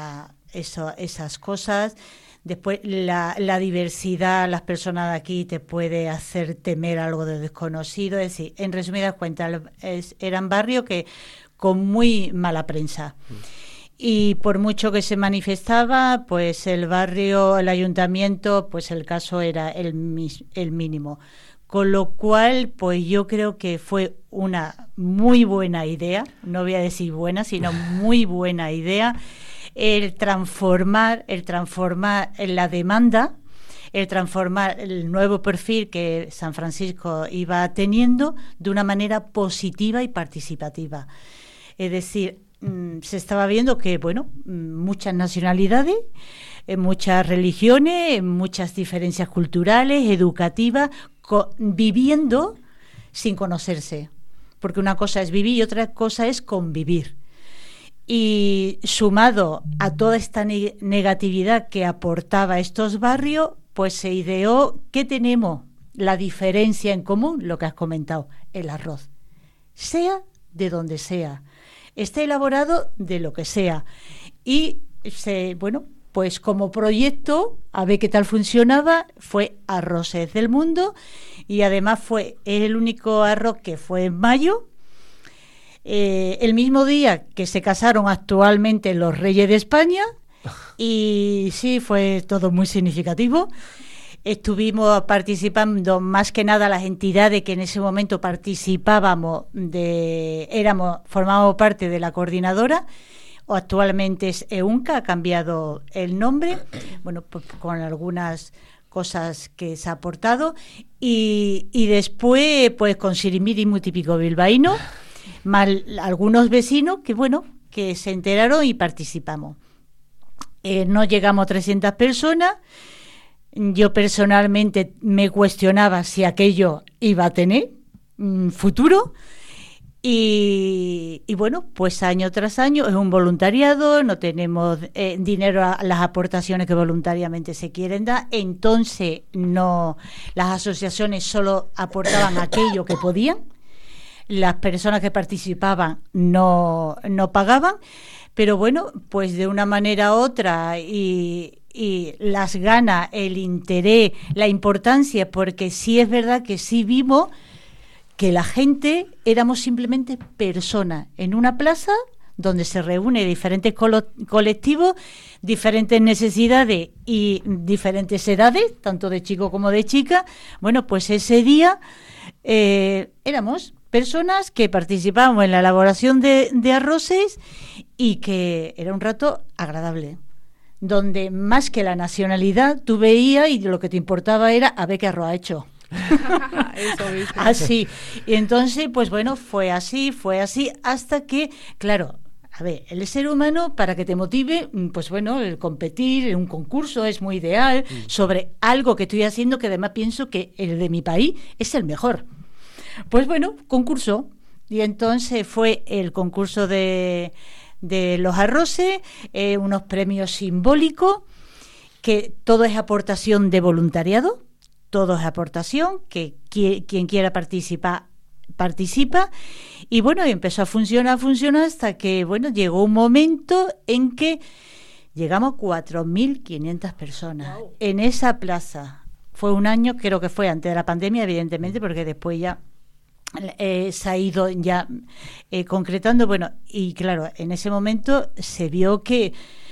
S3: esas cosas. Después la diversidad, las personas de aquí te puede hacer temer algo de desconocido. Es decir, en resumidas cuentas, eran barrios que con muy mala prensa. Y por mucho que se manifestaba, pues el barrio, el ayuntamiento, pues el caso era el mínimo. Con lo cual, pues yo creo que fue una muy buena idea, no voy a decir buena, sino muy buena idea, el transformar la demanda, el transformar el nuevo perfil que San Francisco iba teniendo de una manera positiva y participativa. Es decir, se estaba viendo que, muchas nacionalidades, muchas religiones, muchas diferencias culturales, educativas, viviendo sin conocerse. Porque una cosa es vivir y otra cosa es convivir. Y sumado a toda esta negatividad que aportaba estos barrios, pues se ideó que tenemos la diferencia en común, lo que has comentado, el arroz. Sea de donde sea, esté elaborado de lo que sea. Y pues como proyecto, a ver qué tal funcionaba, fue Arroces del Mundo, y además fue el único arroz que fue en mayo, el mismo día que se casaron actualmente los reyes de España, y sí, fue todo muy significativo. Estuvimos participando más que nada las entidades que en ese momento participábamos, formábamos parte de la coordinadora, o actualmente es EUNCA, ha cambiado el nombre, pues con algunas cosas que se ha aportado, y después pues con Sirimiri muy típico bilbaíno, más algunos vecinos que se enteraron y participamos. No llegamos a 300 personas. Yo personalmente me cuestionaba si aquello iba a tener futuro. Y pues año tras año es un voluntariado, no tenemos dinero a las aportaciones que voluntariamente se quieren dar, entonces las asociaciones solo aportaban aquello que podían, las personas que participaban no pagaban, pero pues de una manera u otra y las ganas, el interés, la importancia, porque sí es verdad que sí vimos que la gente éramos simplemente personas en una plaza donde se reúnen diferentes colectivos, diferentes necesidades y diferentes edades, tanto de chico como de chica. Pues ese día éramos personas que participábamos en la elaboración de arroces y que era un rato agradable, donde más que la nacionalidad tú veías y lo que te importaba era a ver qué arroz ha hecho.
S1: Eso mismo.
S3: Así. Y entonces, pues fue así, hasta que, claro, a ver, el ser humano, para que te motive, pues el competir en un concurso es muy ideal, sobre algo que estoy haciendo, que además pienso que el de mi país es el mejor. Pues concurso. Y entonces fue el concurso de los arroces, unos premios simbólicos, que todo es aportación de voluntariado. Todo es aportación, que quien quiera participar, participa. Y empezó a funcionar hasta que, llegó un momento en que llegamos a 4.500 personas. Wow. En esa plaza. Fue un año, creo que fue antes de la pandemia, evidentemente, porque después ya se ha ido ya concretando. Y claro, en ese momento se vio que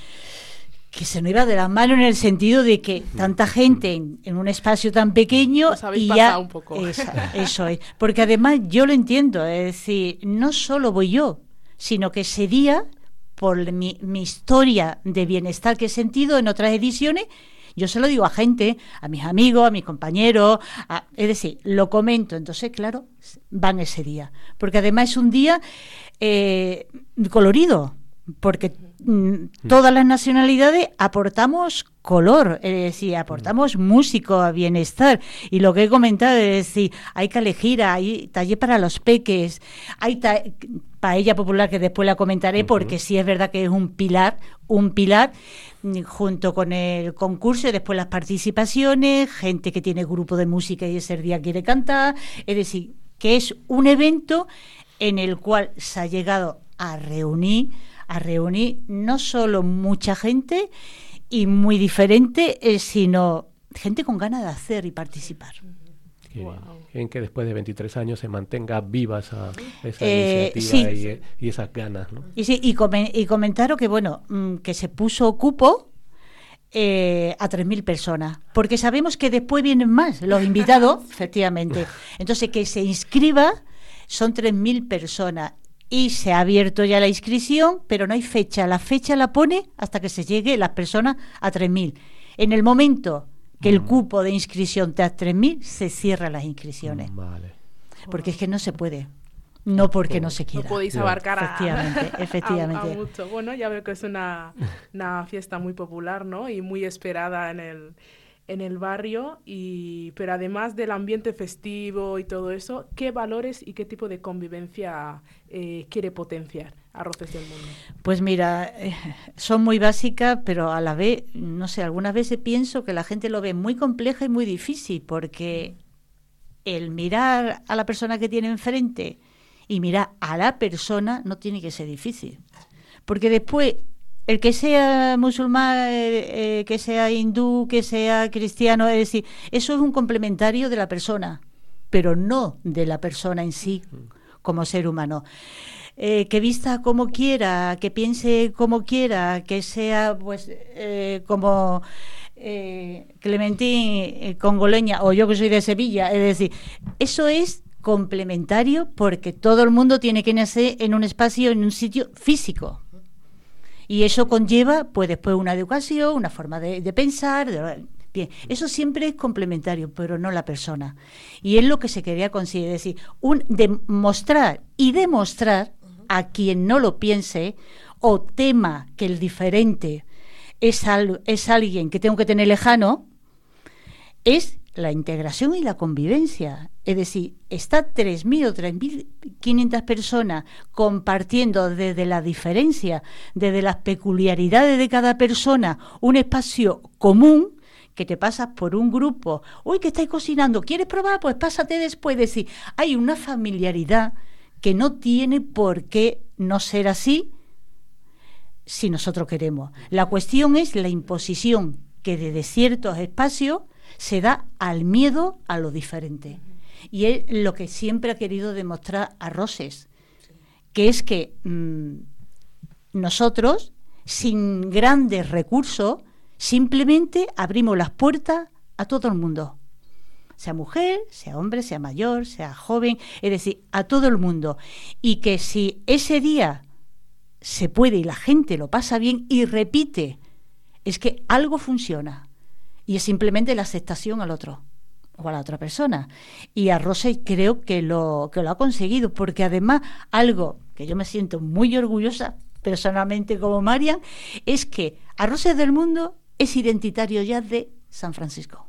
S3: se nos iba de las manos, en el sentido de que tanta gente en un espacio tan pequeño, y ya
S1: un poco.
S3: Eso es, porque además yo lo entiendo, es decir, no solo voy yo, sino que ese día, por mi historia de bienestar que he sentido en otras ediciones, Yo se lo digo a gente, a mis amigos, a mis compañeros, es decir, lo comento. Entonces, claro, van ese día. Porque además es un día colorido, porque todas las nacionalidades aportamos color, es decir, aportamos músico, bienestar. Y lo que he comentado es decir, hay calejira, hay taller para los peques, hay paella popular, que después la comentaré, porque sí es verdad que es un pilar junto con el concurso y después las participaciones, gente que tiene grupo de música y ese día quiere cantar, es decir, que es un evento en el cual se ha llegado a reunir no solo mucha gente y muy diferente, sino gente con ganas de hacer y participar.
S2: Qué bien que después de 23 años se mantenga viva esa iniciativa, sí. Y esas ganas, ¿no?
S3: Y comentaros que, bueno, que se puso cupo a 3.000 personas, porque sabemos que después vienen más los invitados, efectivamente. Entonces, que se inscriba, son 3.000 personas. Y se ha abierto ya la inscripción, pero no hay fecha. La fecha la pone hasta que se llegue las personas a 3.000. En el momento que el cupo de inscripción te da 3.000, se cierran las inscripciones.
S2: Vale.
S3: Porque es que no se puede. No porque no se quiera.
S1: No podéis abarcar
S3: efectivamente.
S1: A mucho. Bueno, ya veo que es una fiesta muy popular, ¿no? Y muy esperada en el barrio, pero además del ambiente festivo y todo eso, ¿qué valores y qué tipo de convivencia quiere potenciar Arroces del Mundo?
S3: Pues mira, son muy básicas, pero a la vez, no sé, algunas veces pienso que la gente lo ve muy compleja y muy difícil, porque el mirar a la persona que tiene enfrente y mirar a la persona no tiene que ser difícil, porque después el que sea musulmán, que sea hindú, que sea cristiano, es decir, eso es un complementario de la persona, pero no de la persona en sí como ser humano. Que vista como quiera, que piense como quiera, que sea pues como Clementín congoleña, o yo que soy de Sevilla, es decir, eso es complementario, porque todo el mundo tiene que nacer en un espacio, en un sitio físico. Y eso conlleva, pues después una educación, una forma de pensar. Bien, eso siempre es complementario, pero no la persona. Y es lo que se quería conseguir, es decir, demostrar a quien no lo piense o tema que el diferente es alguien que tengo que tener lejano, es la integración y la convivencia. Es decir, está 3.000 o 3.500 personas compartiendo desde la diferencia, desde las peculiaridades de cada persona, un espacio común, que te pasas por un grupo. Uy, ¿qué estáis cocinando? ¿Quieres probar? Pues pásate después. Es decir, hay una familiaridad que no tiene por qué no ser así si nosotros queremos. La cuestión es la imposición que desde ciertos espacios se da al miedo a lo diferente. Y es lo que siempre ha querido demostrar Arroses, que es que nosotros, sin grandes recursos, simplemente abrimos las puertas a todo el mundo, sea mujer, sea hombre, sea mayor, sea joven, es decir, a todo el mundo. Y que si ese día se puede y la gente lo pasa bien y repite, es que algo funciona. Y es simplemente la aceptación al otro o a la otra persona. Y Arroses creo que lo ha conseguido, porque además algo que yo me siento muy orgullosa personalmente como Marian, es que Arroses del Mundo es identitario ya de San Francisco.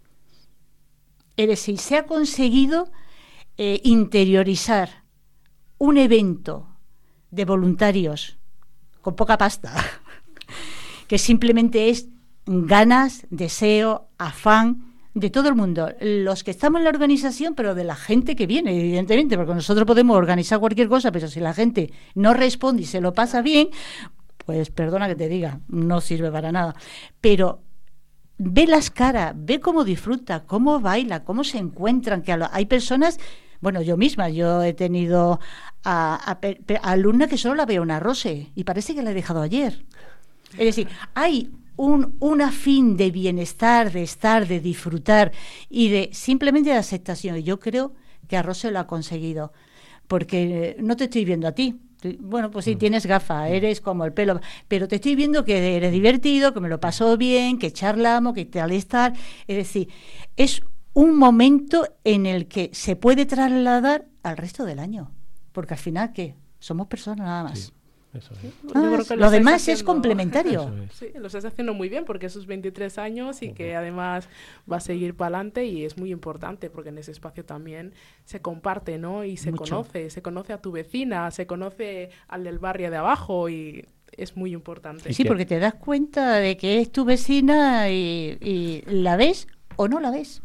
S3: Es decir, se ha conseguido interiorizar un evento de voluntarios con poca pasta, que simplemente es ganas, deseo, afán de todo el mundo, los que estamos en la organización, pero de la gente que viene, evidentemente, porque nosotros podemos organizar cualquier cosa, pero si la gente no responde y se lo pasa bien, pues perdona que te diga, no sirve para nada. Pero ve las caras, ve cómo disfruta, cómo baila, cómo se encuentran, que hay personas, bueno, yo misma, yo he tenido a alumna que solo la veo en Arroses y parece que la he dejado ayer. Es decir, hay un afín de bienestar, de estar, de disfrutar y de simplemente de aceptación. Y yo creo que Arroses lo ha conseguido, porque no te estoy viendo a ti, Bueno, pues si tienes gafas, eres como el pelo, pero te estoy viendo que eres divertido, que me lo paso bien, que charlamos, que tal estar. Es decir, es un momento en el que se puede trasladar al resto del año, porque al final, ¿qué? Somos personas nada más.
S2: Sí. Eso es.
S1: Sí, yo creo que
S3: Lo demás
S1: estáis
S3: es complementario.
S2: Eso es.
S1: Sí, lo estás haciendo muy bien porque esos 23 años y que además va a seguir para adelante y es muy importante porque en ese espacio también se comparte, ¿no? Y se
S3: Mucho.
S1: conoce a tu vecina, se conoce al del barrio de abajo y es muy importante.
S2: Y
S3: Sí,
S2: que-
S3: porque te das cuenta de que es tu vecina y la ves o no la ves.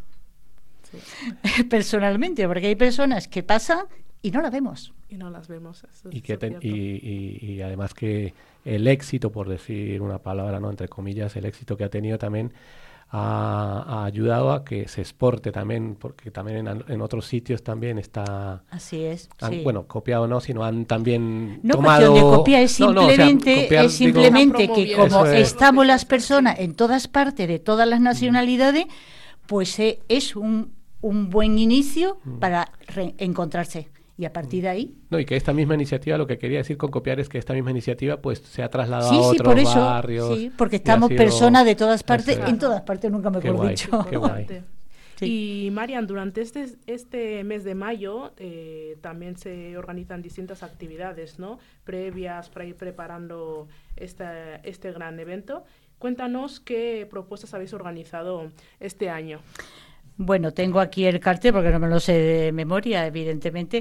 S1: Sí.
S3: Personalmente, porque hay personas que pasan y no la vemos.
S1: Y no las vemos. Eso
S2: Y,
S1: es
S2: que
S1: cierto.
S2: y además que el éxito, por decir una palabra, ¿no? Entre comillas, el éxito que ha tenido también ha ayudado a que se exporte también, porque también en otros sitios también está,
S3: Así es.
S2: han,
S3: Sí.
S2: bueno, copiado no, sino han también
S3: No
S2: tomado...
S3: cuestión de copiar, es
S2: No, no, o sea,
S3: simplemente,
S2: copiar,
S3: es
S2: digo-
S3: simplemente
S1: Están
S3: que
S1: promoviendo
S3: como
S2: Eso es.
S3: estamos las
S1: Sí.
S3: personas en todas partes, de todas las nacionalidades, pues es un buen inicio para encontrarse. Y a partir de ahí...
S2: No, y que esta misma iniciativa, lo que quería decir con copiar es que esta misma iniciativa pues se ha trasladado
S3: Sí,
S2: a
S3: sí,
S2: otros
S3: por eso,
S2: barrios.
S3: sí, porque
S2: y ha
S3: estamos
S2: sido-
S3: personas de todas partes,
S2: Eso es.
S3: en todas partes nunca
S2: Qué
S3: mejor
S2: guay,
S3: dicho.
S2: qué guay.
S1: Importante.
S3: Sí.
S1: Y Marian, durante este mes de mayo también se organizan distintas actividades, ¿no? Previas para ir preparando este gran evento. Cuéntanos qué propuestas habéis organizado este año.
S3: Bueno, tengo aquí el cartel porque no me lo sé de memoria, evidentemente.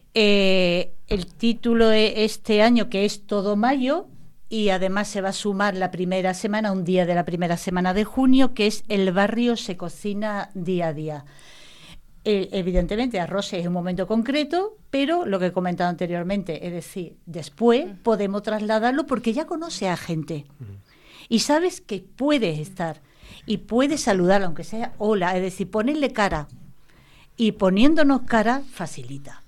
S3: El título de este año, que es todo mayo, y además se va a sumar la primera semana, un día de la primera semana de junio, que es El barrio se cocina día a día. Evidentemente, Arrose es un momento concreto, pero lo que he comentado anteriormente, es decir, después podemos trasladarlo porque ya conoce a gente y sabes que puedes estar y puedes saludar, aunque sea hola, es decir, ponerle cara. Y poniéndonos cara facilita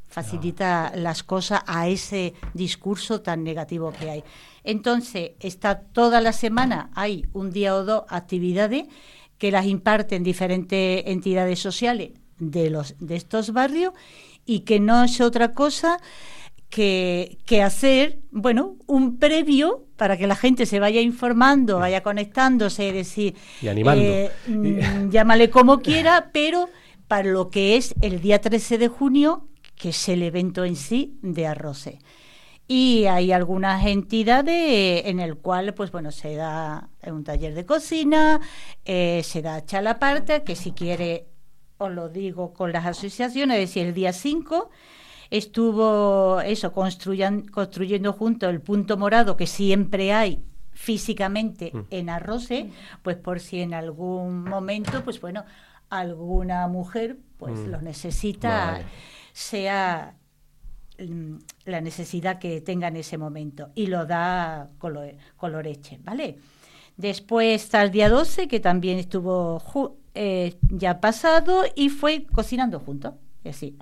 S3: las cosas a ese discurso tan negativo que hay. Entonces, está toda la semana, hay un día o dos actividades que las imparten diferentes entidades sociales de estos barrios y que no es otra cosa que hacer, bueno, un previo para que la gente se vaya informando, vaya conectándose, es decir,
S2: Y animando.
S3: Llámale como quiera, pero para lo que es el día 13 de junio, que es el evento en sí de Arrose. Y hay algunas entidades en el cual, pues bueno, se da un taller de cocina, se da chalaparta, que si quiere, os lo digo con las asociaciones, es decir, el día 5 estuvo eso, construyendo junto el punto morado que siempre hay físicamente en Arrose, pues por si en algún momento, pues bueno, alguna mujer pues lo necesita,
S2: Vale.
S3: sea la necesidad que tenga en ese momento, y lo da Coloreche, ¿vale? Después está el día 12, que también estuvo ya pasado, y fue cocinando juntos, es decir,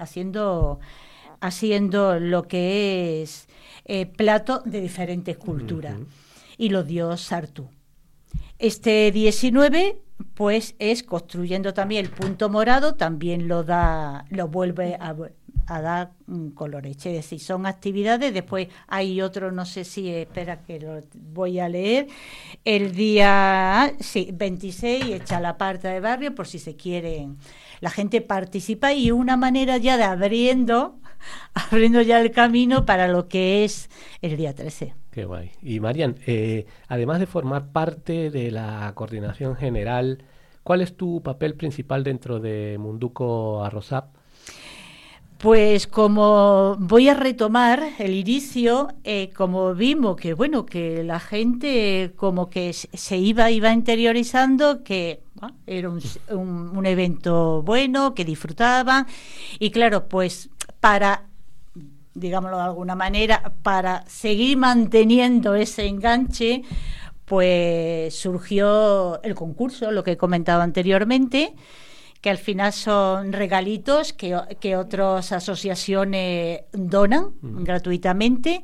S3: haciendo lo que es plato de diferentes culturas, y lo dio Sartú. Este 19 pues es construyendo también el punto morado, también lo vuelve a dar Coloreche, es decir, son actividades. Después hay otro, no sé si, espera que lo voy a leer, el día 26 echa la parte de barrio por si se quieren, la gente participa, y una manera ya de abriendo ya el camino para lo que es el día 13.
S2: Qué guay. Y Marian, además de formar parte de la coordinación general, ¿cuál es tu papel principal dentro de Munduko Arrosap?
S3: Pues como voy a retomar el inicio, como vimos que bueno, que la gente como que se iba interiorizando que era un evento bueno, que disfrutaban, y claro, pues para, digámoslo de alguna manera, para seguir manteniendo ese enganche, pues surgió el concurso, lo que he comentado anteriormente, que al final son regalitos que otras asociaciones donan gratuitamente,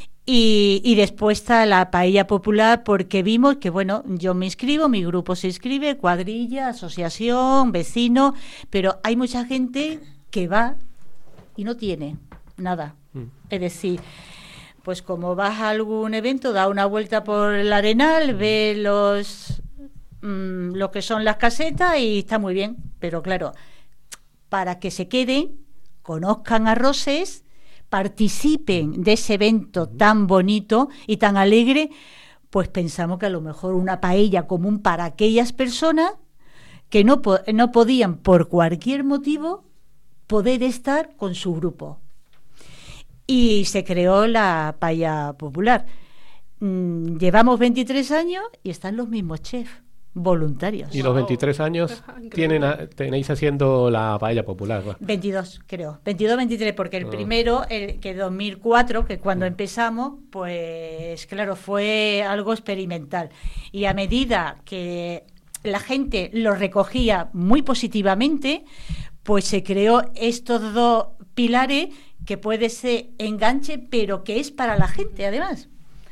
S3: y después está la paella popular, porque vimos que, bueno, yo me inscribo, mi grupo se inscribe, cuadrilla, asociación, vecino, pero hay mucha gente que va y no tiene nada. Es decir, pues como vas a algún evento, da una vuelta por el Arenal, ve lo que son las casetas y está muy bien. Pero claro, para que se queden, conozcan a Roses, participen de ese evento tan bonito y tan alegre, pues pensamos que a lo mejor una paella común para aquellas personas que no podían por cualquier motivo poder estar con su grupo. Y se creó la paella popular. Llevamos 23 años y están los mismos chefs voluntarios.
S2: Y los 23 años tenéis haciendo la paella popular, ¿no?
S3: 22, creo. 22, 23, porque el primero, que 2004, que cuando empezamos, pues claro, fue algo experimental. Y a medida que la gente lo recogía muy positivamente, pues se creó estos dos pilares que puede ser enganche, pero que es para la gente, además.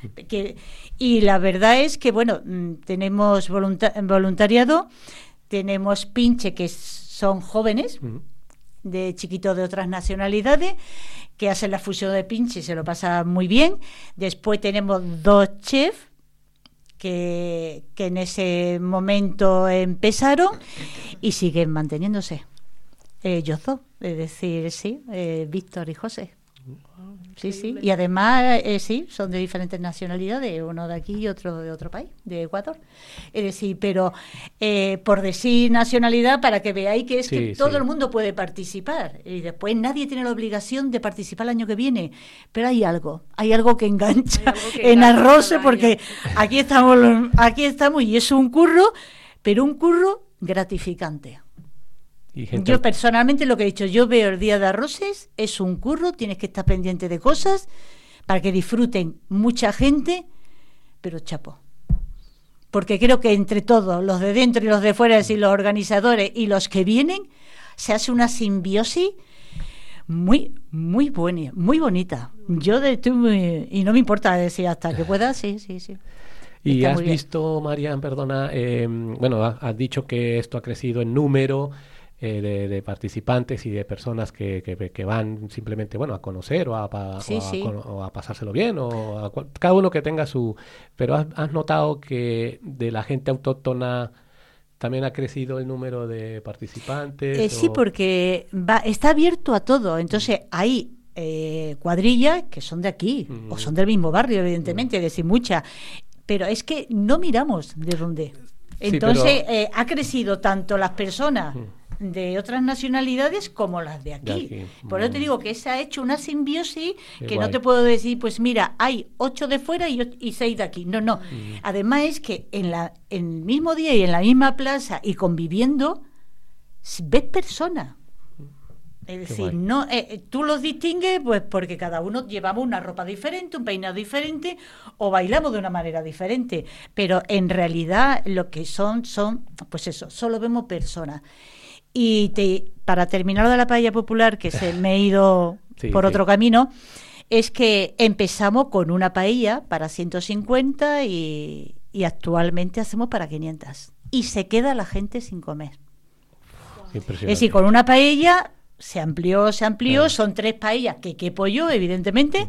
S3: Y la verdad es que, bueno, tenemos voluntariado, tenemos pinche, que son jóvenes, de chiquitos de otras nacionalidades, que hacen la fusión de pinche y se lo pasan muy bien. Después tenemos 2 chefs, que en ese momento empezaron y siguen manteniéndose. Ellos dos, es decir, sí, Víctor y José. Sí. Y además, sí, son de diferentes nacionalidades, uno de aquí y otro de otro país, de Ecuador. Es decir, pero por decir nacionalidad, para que veáis que es que todo el mundo puede participar. Y después nadie tiene la obligación de participar el año que viene. Pero hay algo que engancha en Arroses, porque aquí estamos y es un curro, pero un curro gratificante. Yo personalmente lo que he dicho, yo veo el Día de Arroses, es un curro, tienes que estar pendiente de cosas para que disfruten mucha gente, pero chapo. Porque creo que entre todos, los de dentro y los de fuera, es decir, los organizadores y los que vienen, se hace una simbiosis muy, muy buena, muy bonita. Y no me importa decir hasta que pueda, sí.
S2: Y has visto, Marian, perdona, bueno, has dicho que esto ha crecido en número, de participantes y de personas que van simplemente, bueno, a conocer o a pasárselo bien, o cada uno que tenga su... Pero has notado que de la gente autóctona también ha crecido el número de participantes.
S3: Sí, porque está abierto a todo. Entonces hay cuadrillas que son de aquí, o son del mismo barrio, evidentemente, es decir, muchas, pero es que no miramos de dónde. Entonces ha crecido tanto las personas de otras nacionalidades como las de aquí. Por eso te digo que se ha hecho una simbiosis que no te puedo decir, pues mira, hay 8 de fuera y 6 de aquí. No. Además es que en el mismo día y en la misma plaza y conviviendo, ves personas. Es decir, no, tú los distingues pues porque cada uno llevamos una ropa diferente, un peinado diferente o bailamos de una manera diferente. Pero en realidad lo que son, pues eso, solo vemos personas. Y para terminar de la paella popular, que se me he ido por otro camino, es que empezamos con una paella para 150 y actualmente hacemos para 500. Y se queda la gente sin comer. Es decir, con una paella se amplió, son 3 paellas que quepo yo, evidentemente,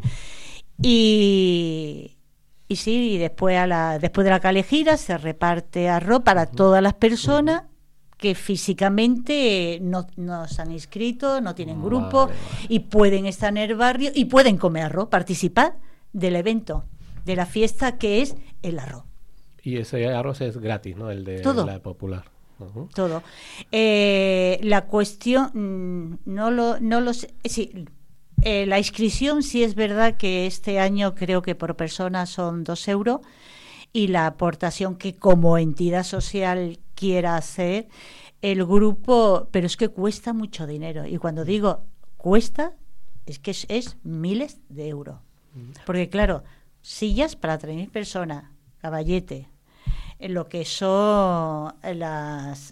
S3: y después de la calejira se reparte arroz para todas las personas que físicamente no se han inscrito, no tienen grupo y pueden estar en el barrio y pueden comer arroz, participar del evento, de la fiesta que es el arroz.
S2: Y ese arroz es gratis, ¿no? El de la popular.
S3: Todo. La cuestión, no lo sé. Sí, la inscripción sí es verdad que este año creo que por persona son 2 euros y la aportación que como entidad social quiera hacer el grupo, pero es que cuesta mucho dinero. Y cuando digo cuesta, es que es miles de euros. Porque claro, sillas para 3.000 personas, caballete, lo que son las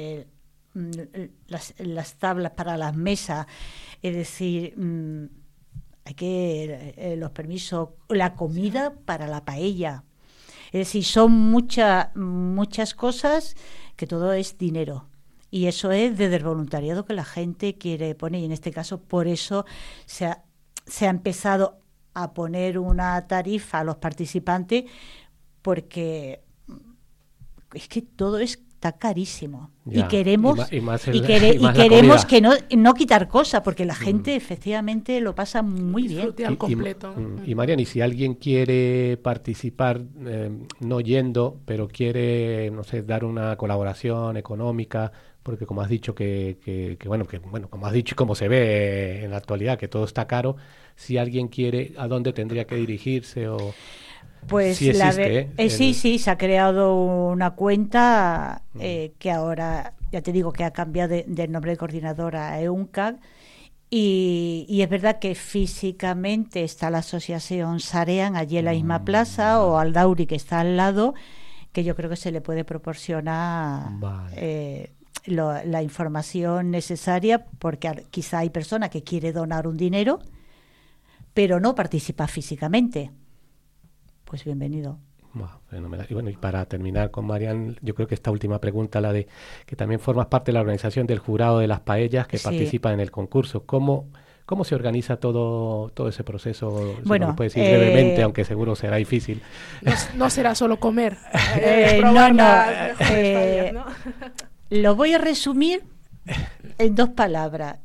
S3: tablas para las mesas, es decir, hay que los permisos, la comida para la paella, es decir, son muchas cosas que todo es dinero. Y eso es desde el voluntariado que la gente quiere poner, y en este caso por eso se ha empezado a poner una tarifa a los participantes porque es que todo está carísimo.
S2: Ya,
S3: y queremos
S2: y más
S3: queremos que no quitar cosas, porque la gente efectivamente lo pasa muy bien.
S1: Disfrute al completo.
S2: Y Marian, y si alguien quiere participar, no yendo, pero quiere, no sé, dar una colaboración económica, porque como has dicho como has dicho y como se ve en la actualidad, que todo está caro, si alguien quiere, ¿a dónde tendría que dirigirse? O
S3: pues
S2: sí existe,
S3: sí, se ha creado una cuenta que ahora, ya te digo, que ha cambiado del nombre de coordinadora a EUNCAG, y es verdad que físicamente está la asociación Sarean allí en la misma plaza, o Aldauri, que está al lado, que yo creo que se le puede proporcionar la información necesaria, porque quizá hay personas que quiere donar un dinero pero no participa físicamente. Pues bienvenido.
S2: Fenomenal. Y bueno, y para terminar con Marian, yo creo que esta última pregunta, la de que también formas parte de la organización del jurado de las paellas que participa en el concurso. ¿Cómo se organiza todo ese proceso?
S3: Bueno,
S2: si puedes decir brevemente, aunque seguro será difícil.
S1: No será solo comer.
S3: No. Lo voy a resumir en 2 palabras.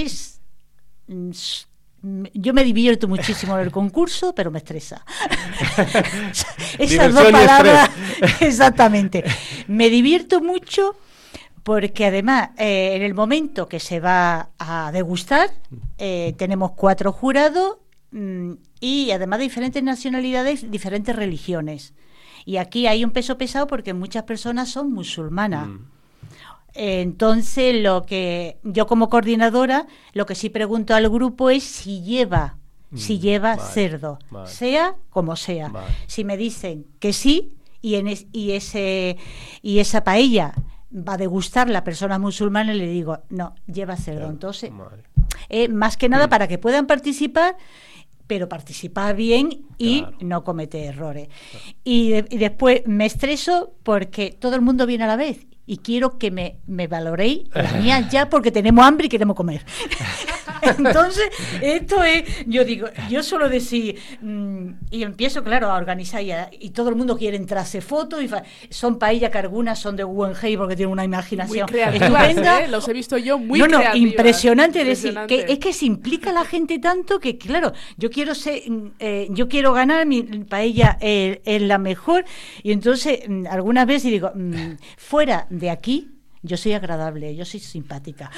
S3: Yo me divierto muchísimo en el concurso, pero me estresa. Esas 2 palabras, exactamente. Me divierto mucho porque además en el momento que se va a degustar tenemos 4 jurados y además de diferentes nacionalidades, diferentes religiones. Y aquí hay un peso pesado porque muchas personas son musulmanas. Entonces, lo que yo como coordinadora, lo que sí pregunto al grupo es si lleva cerdo, sea como sea. Si me dicen que sí, y esa paella va a degustar la persona musulmana, le digo, no, lleva cerdo. Entonces, más que nada para que puedan participar, pero participar bien y no cometer errores. Y después me estreso porque todo el mundo viene a la vez. Y quiero que me valoréis ya porque tenemos hambre y queremos comer. Entonces, esto es, yo suelo decir, y empiezo, claro, a organizar y todo el mundo quiere entrarse fotos, son paellas que algunas son de Guggenheim porque tienen una imaginación estupenda.
S1: Los he visto yo muy creativas.
S3: Impresionante. Es decir, que se implica la gente tanto que, claro, yo quiero ganar, mi paella es la mejor, y entonces algunas veces digo, fuera de aquí, yo soy agradable, yo soy simpática.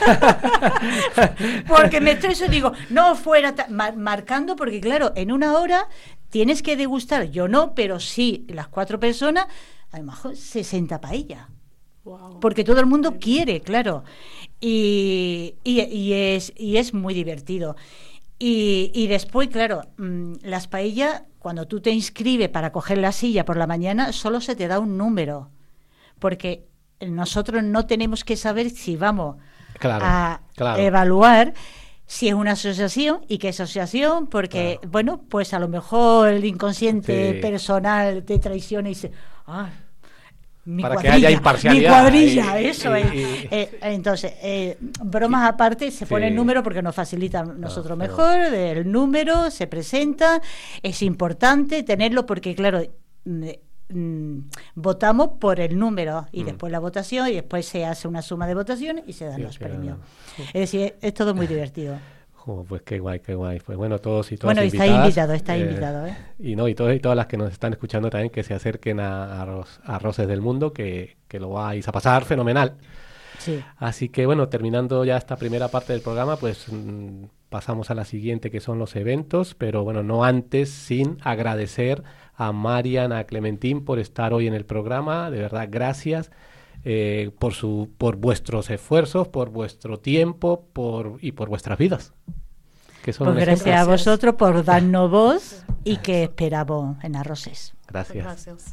S3: Porque me estreso y digo, no, fuera, marcando, porque claro, en una hora tienes que degustar, yo no, pero sí, las 4 personas, a lo mejor 60 paellas. Wow. Porque todo el mundo quiere, claro. Y es muy divertido. Y después, claro, las paellas, cuando tú te inscribes para coger la silla por la mañana, solo se te da un número. Porque nosotros no tenemos que saber si vamos a evaluar si es una asociación y qué asociación, porque, bueno, pues a lo mejor el inconsciente personal te traiciona y dice,
S2: para que haya imparcialidad.
S3: Mi cuadrilla, eso es. Entonces, bromas aparte, se pone el número porque nos facilita nosotros mejor, el número, se presenta, es importante tenerlo porque, claro, votamos por el número y después la votación y después se hace una suma de votaciones y se dan los premios. Es decir, es todo muy divertido.
S2: Pues qué guay. Pues bueno, todos y todas
S3: invitadas. Está invitado.
S2: Y todos y todas las que nos están escuchando también, que se acerquen a Arroces del Mundo, que lo vais a pasar fenomenal.
S3: Sí.
S2: Así que bueno, terminando ya esta primera parte del programa, pues pasamos a la siguiente, que son los eventos, pero bueno, no antes sin agradecer a Marian, a Clementín por estar hoy en el programa. De verdad, gracias por vuestros esfuerzos, por vuestro tiempo y por vuestras vidas. Que son
S3: pues gracias a vosotros por darnos voz y que esperamos en Arroces.
S2: Gracias.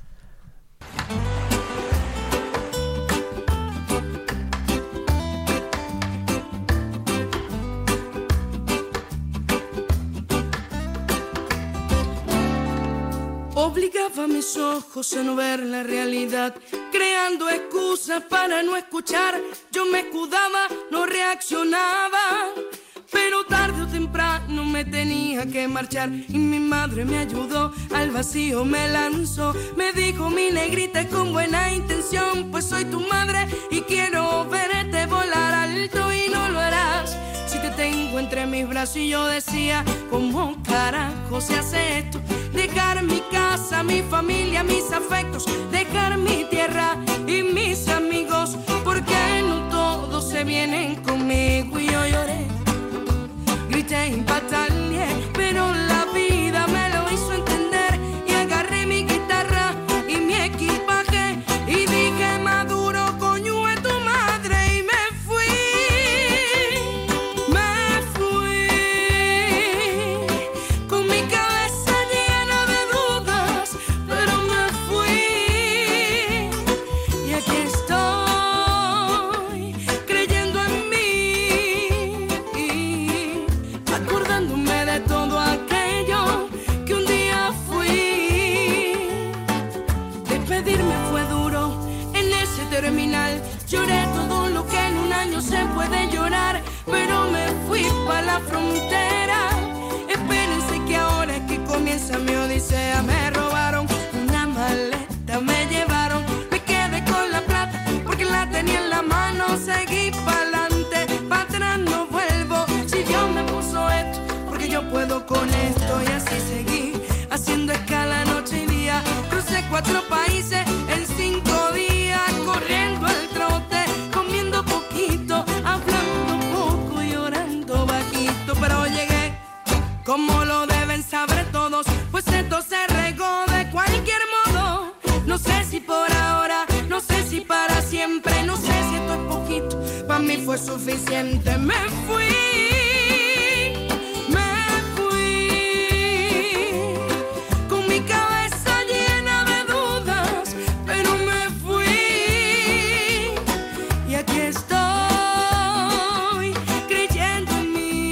S5: Obligaba mis ojos a no ver la realidad, creando excusas para no escuchar. Yo me escudaba, no reaccionaba, pero tarde o temprano me tenía tenía que marchar y mi madre me ayudó, al vacío me lanzó. Me dijo: mi negrita, con buena intención, pues soy tu madre y quiero verte volar alto, y no lo harás si te tengo entre mis brazos. Y yo decía: ¿cómo carajo se hace esto? Dejar mi casa, mi familia, mis afectos, dejar mi tierra y mis amigos, porque no todos se vienen conmigo. Y yo lloré, grité y pataleé, pero la vida me lo hizo entender, y agarré mi guitarra y mi equipaje y dije: Maduro, coño es tu madre, y me fui, con mi cabeza llena de dudas, pero me fui, y aquí estoy, creyendo en mí, acordándome de todo aquello que un día fui. Despedirme fue duro en ese terminal, lloré todo lo que en un año se puede llorar, pero me fui pa' la frontera. Espérense que ahora es que comienza mi odisea. Me robaron una maleta, me llevaron, me quedé con la plata porque la tenía en la mano. Seguí pa'lante, pa' atrás no vuelvo. Si Dios me puso esto, porque yo puedo con esto. Y así seguí, haciendo escala noche y día. Crucé 4 países en 5 días, corriendo el trote, comiendo poquito, hablando poco, llorando bajito. Pero llegué, como lo deben saber todos, pues esto se regó de cualquier modo. No sé si por ahora, no sé si para siempre, no sé si esto es poquito, para mí fue suficiente. Me fui, con mi cabeza llena de dudas, pero me fui, y aquí estoy, creyendo en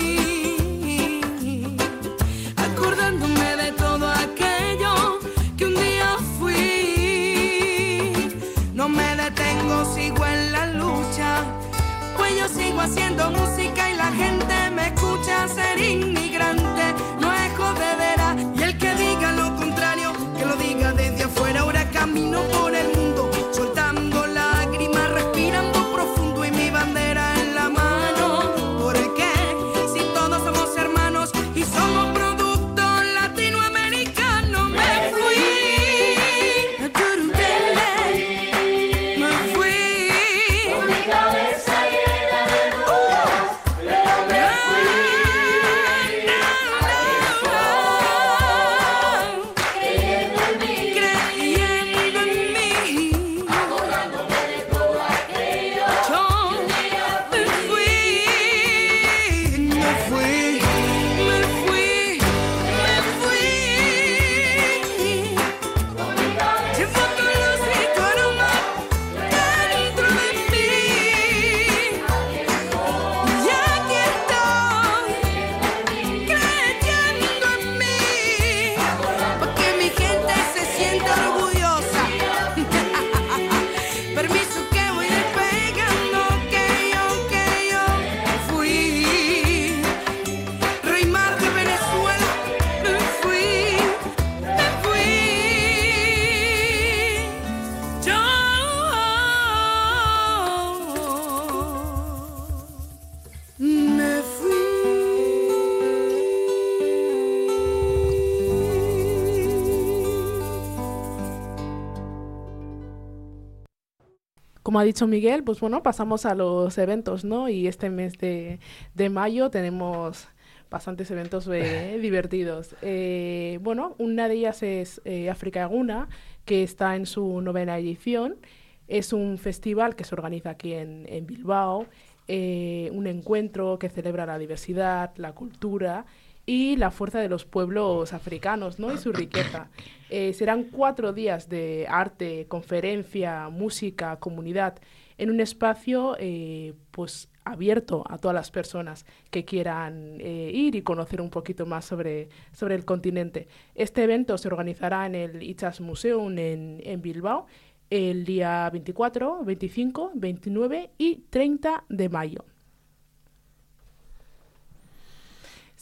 S5: mí, acordándome de todo aquello que un día fui. No me detengo, sigo en la lucha, pues yo sigo haciendo música y la gente me escucha. Ser inmigrante no es jodedera, y el que diga lo contrario, que lo diga desde afuera. Ahora camino por el mundo, soltando lágrimas, respirando profundo y mi bandera en la mano. Porque si todos somos hermanos y somos productos latinoamericanos, me fui, me fui, con mi cabeza llena de dudas, pero me fui, creyendo en mí, acordándome de todo aquello. Yo me fui, me fui, me fui, me fui, llevo tu luz y tu aroma dentro de mí, y aquí estoy, creyendo en mí, porque mi gente se sienta orgullosa. Permiso que voy despegando, que yo fui Rey Mar de Venezuela, me fui, yo me fui.
S1: Como ha dicho Miguel, pues bueno, pasamos a los eventos, ¿no? Y este mes de mayo tenemos bastantes eventos divertidos. Bueno, una de ellas es África Eguna, que está en su 9ª edición. Es un festival que se organiza aquí en Bilbao, un encuentro que celebra la diversidad, la cultura y la fuerza de los pueblos africanos, ¿no? Y su riqueza. Serán 4 días de arte, conferencia, música, comunidad, en un espacio pues abierto a todas las personas que quieran ir y conocer un poquito más sobre el continente. Este evento se organizará en el Itxas Museum en Bilbao el día 24, 25, 29 y 30 de mayo.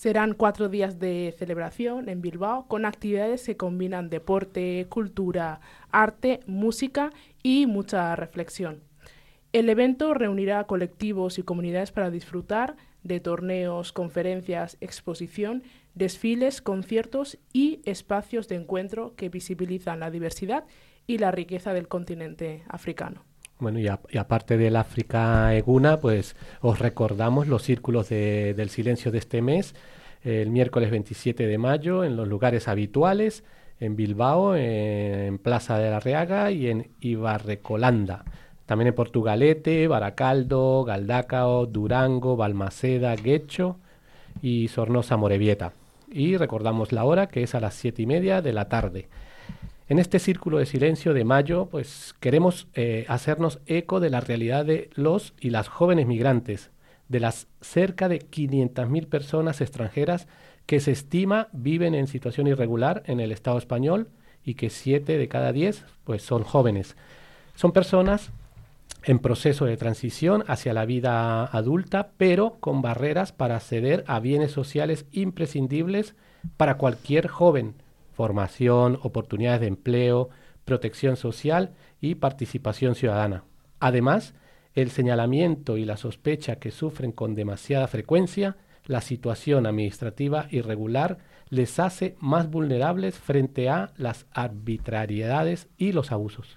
S1: Serán 4 días de celebración en Bilbao con actividades que combinan deporte, cultura, arte, música y mucha reflexión. El evento reunirá a colectivos y comunidades para disfrutar de torneos, conferencias, exposición, desfiles, conciertos y espacios de encuentro que visibilizan la diversidad y la riqueza del continente africano.
S2: Bueno, y aparte del África Eguna, pues os recordamos los círculos del silencio de este mes, el miércoles 27 de mayo en los lugares habituales, en Bilbao, en Plaza de la Reaga y en Ibarrecolanda. También en Portugalete, Baracaldo, Galdacao, Durango, Balmaceda, Guecho y Sornosa Morevieta. Y recordamos la hora, que es a las 7:30 de la tarde. En este círculo de silencio de mayo, pues queremos hacernos eco de la realidad de los y las jóvenes migrantes, de las cerca de 500.000 personas extranjeras que se estima viven en situación irregular en el Estado español y que 7 de cada 10 pues son jóvenes. Son personas en proceso de transición hacia la vida adulta, pero con barreras para acceder a bienes sociales imprescindibles para cualquier joven: formación, oportunidades de empleo, protección social y participación ciudadana. Además, el señalamiento y la sospecha que sufren con demasiada frecuencia la situación administrativa irregular les hace más vulnerables frente a las arbitrariedades y los abusos.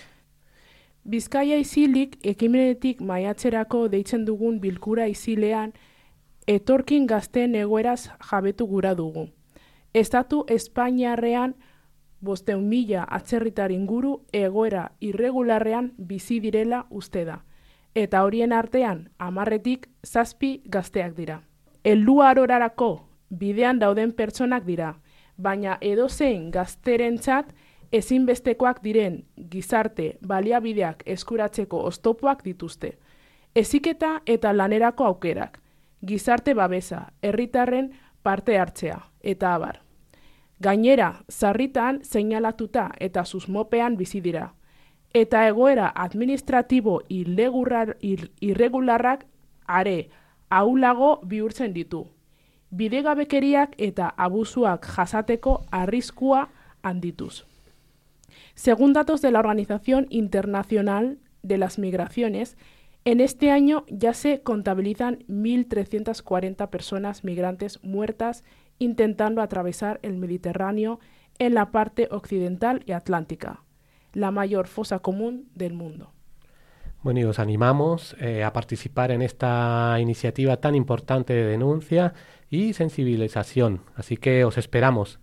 S1: Bizkaia isilik ekimenetik maiatzerako deitzen dugun bilkura isilean etorkin gazteen egoeraz jabetu gura dugu. Estatu Espainiarrean 500.000 atzerritar inguru egoera irregularrean bizi direla uste da, eta horien artean 10-tik 7 gazteak dira. Helduarorarako bidean dauden pertsonak dira, baina edozein gazterentzat ezinbestekoak diren gizarte baliabideak eskuratzeko oztopoak dituzte. Heziketa eta lanerako aukerak, gizarte babesa, herritarren parte hartzea, eta abar. Gainera, sarritan seinalatuta eta susmopean bizi dira. Eta egoera administratibo irregularrak are ahulago bihurtzen ditu. Bidegabekeriak eta abusuak jasateko arriskua handituz. Según datos de la Organización Internacional de las Migraciones, en este año ya se contabilizan 1.340 personas migrantes muertas intentando atravesar el Mediterráneo en la parte occidental y atlántica, la mayor fosa común del mundo.
S2: Bueno, y os animamos a participar en esta iniciativa tan importante de denuncia y sensibilización, así que os esperamos.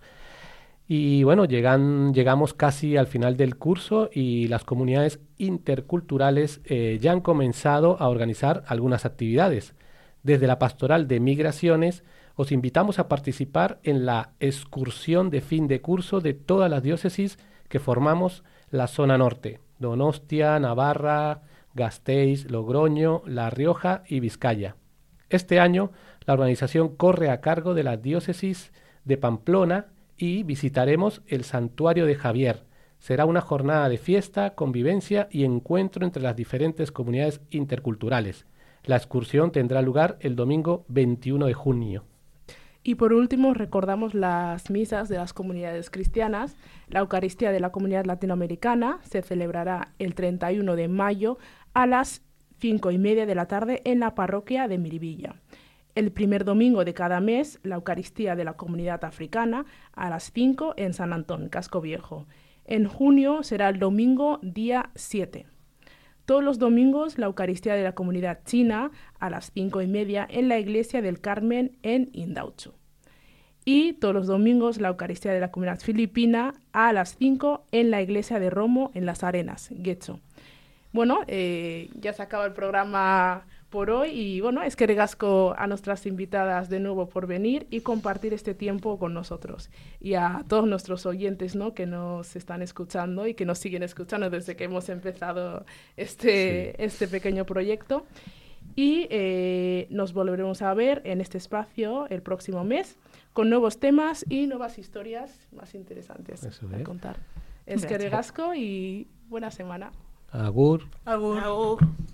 S2: Y bueno, llegamos casi al final del curso y las comunidades interculturales ya han comenzado a organizar algunas actividades. Desde la Pastoral de Migraciones os invitamos a participar en la excursión de fin de curso de todas las diócesis que formamos la zona norte: Donostia, Navarra, Gasteiz, Logroño, La Rioja y Vizcaya. Este año la organización corre a cargo de la diócesis de Pamplona y visitaremos el Santuario de Javier. Será una jornada de fiesta, convivencia y encuentro entre las diferentes comunidades interculturales. La excursión tendrá lugar el domingo 21 de junio.
S1: Y por último, recordamos las misas de las comunidades cristianas. La Eucaristía de la Comunidad Latinoamericana se celebrará el 31 de mayo a las 5:30 de la tarde en la parroquia de Miribilla. El primer domingo de cada mes, la Eucaristía de la Comunidad Africana a las 5 en San Antón, Casco Viejo. En junio será el domingo día 7. Todos los domingos, la Eucaristía de la Comunidad China a las 5:30 en la Iglesia del Carmen en Indautxu. Y todos los domingos, la Eucaristía de la Comunidad Filipina a las 5 en la Iglesia de Romo en Las Arenas, Guecho. Bueno, ya se acaba el programa por hoy y bueno, eskerrik asko a nuestras invitadas de nuevo por venir y compartir este tiempo con nosotros, y a todos nuestros oyentes, ¿no?, que nos están escuchando y que nos siguen escuchando desde que hemos empezado este pequeño proyecto. Y nos volveremos a ver en este espacio el próximo mes con nuevos temas y nuevas historias más interesantes a contar. Eskerrik asko y buena semana.
S2: Agur.
S3: Agur. Agur.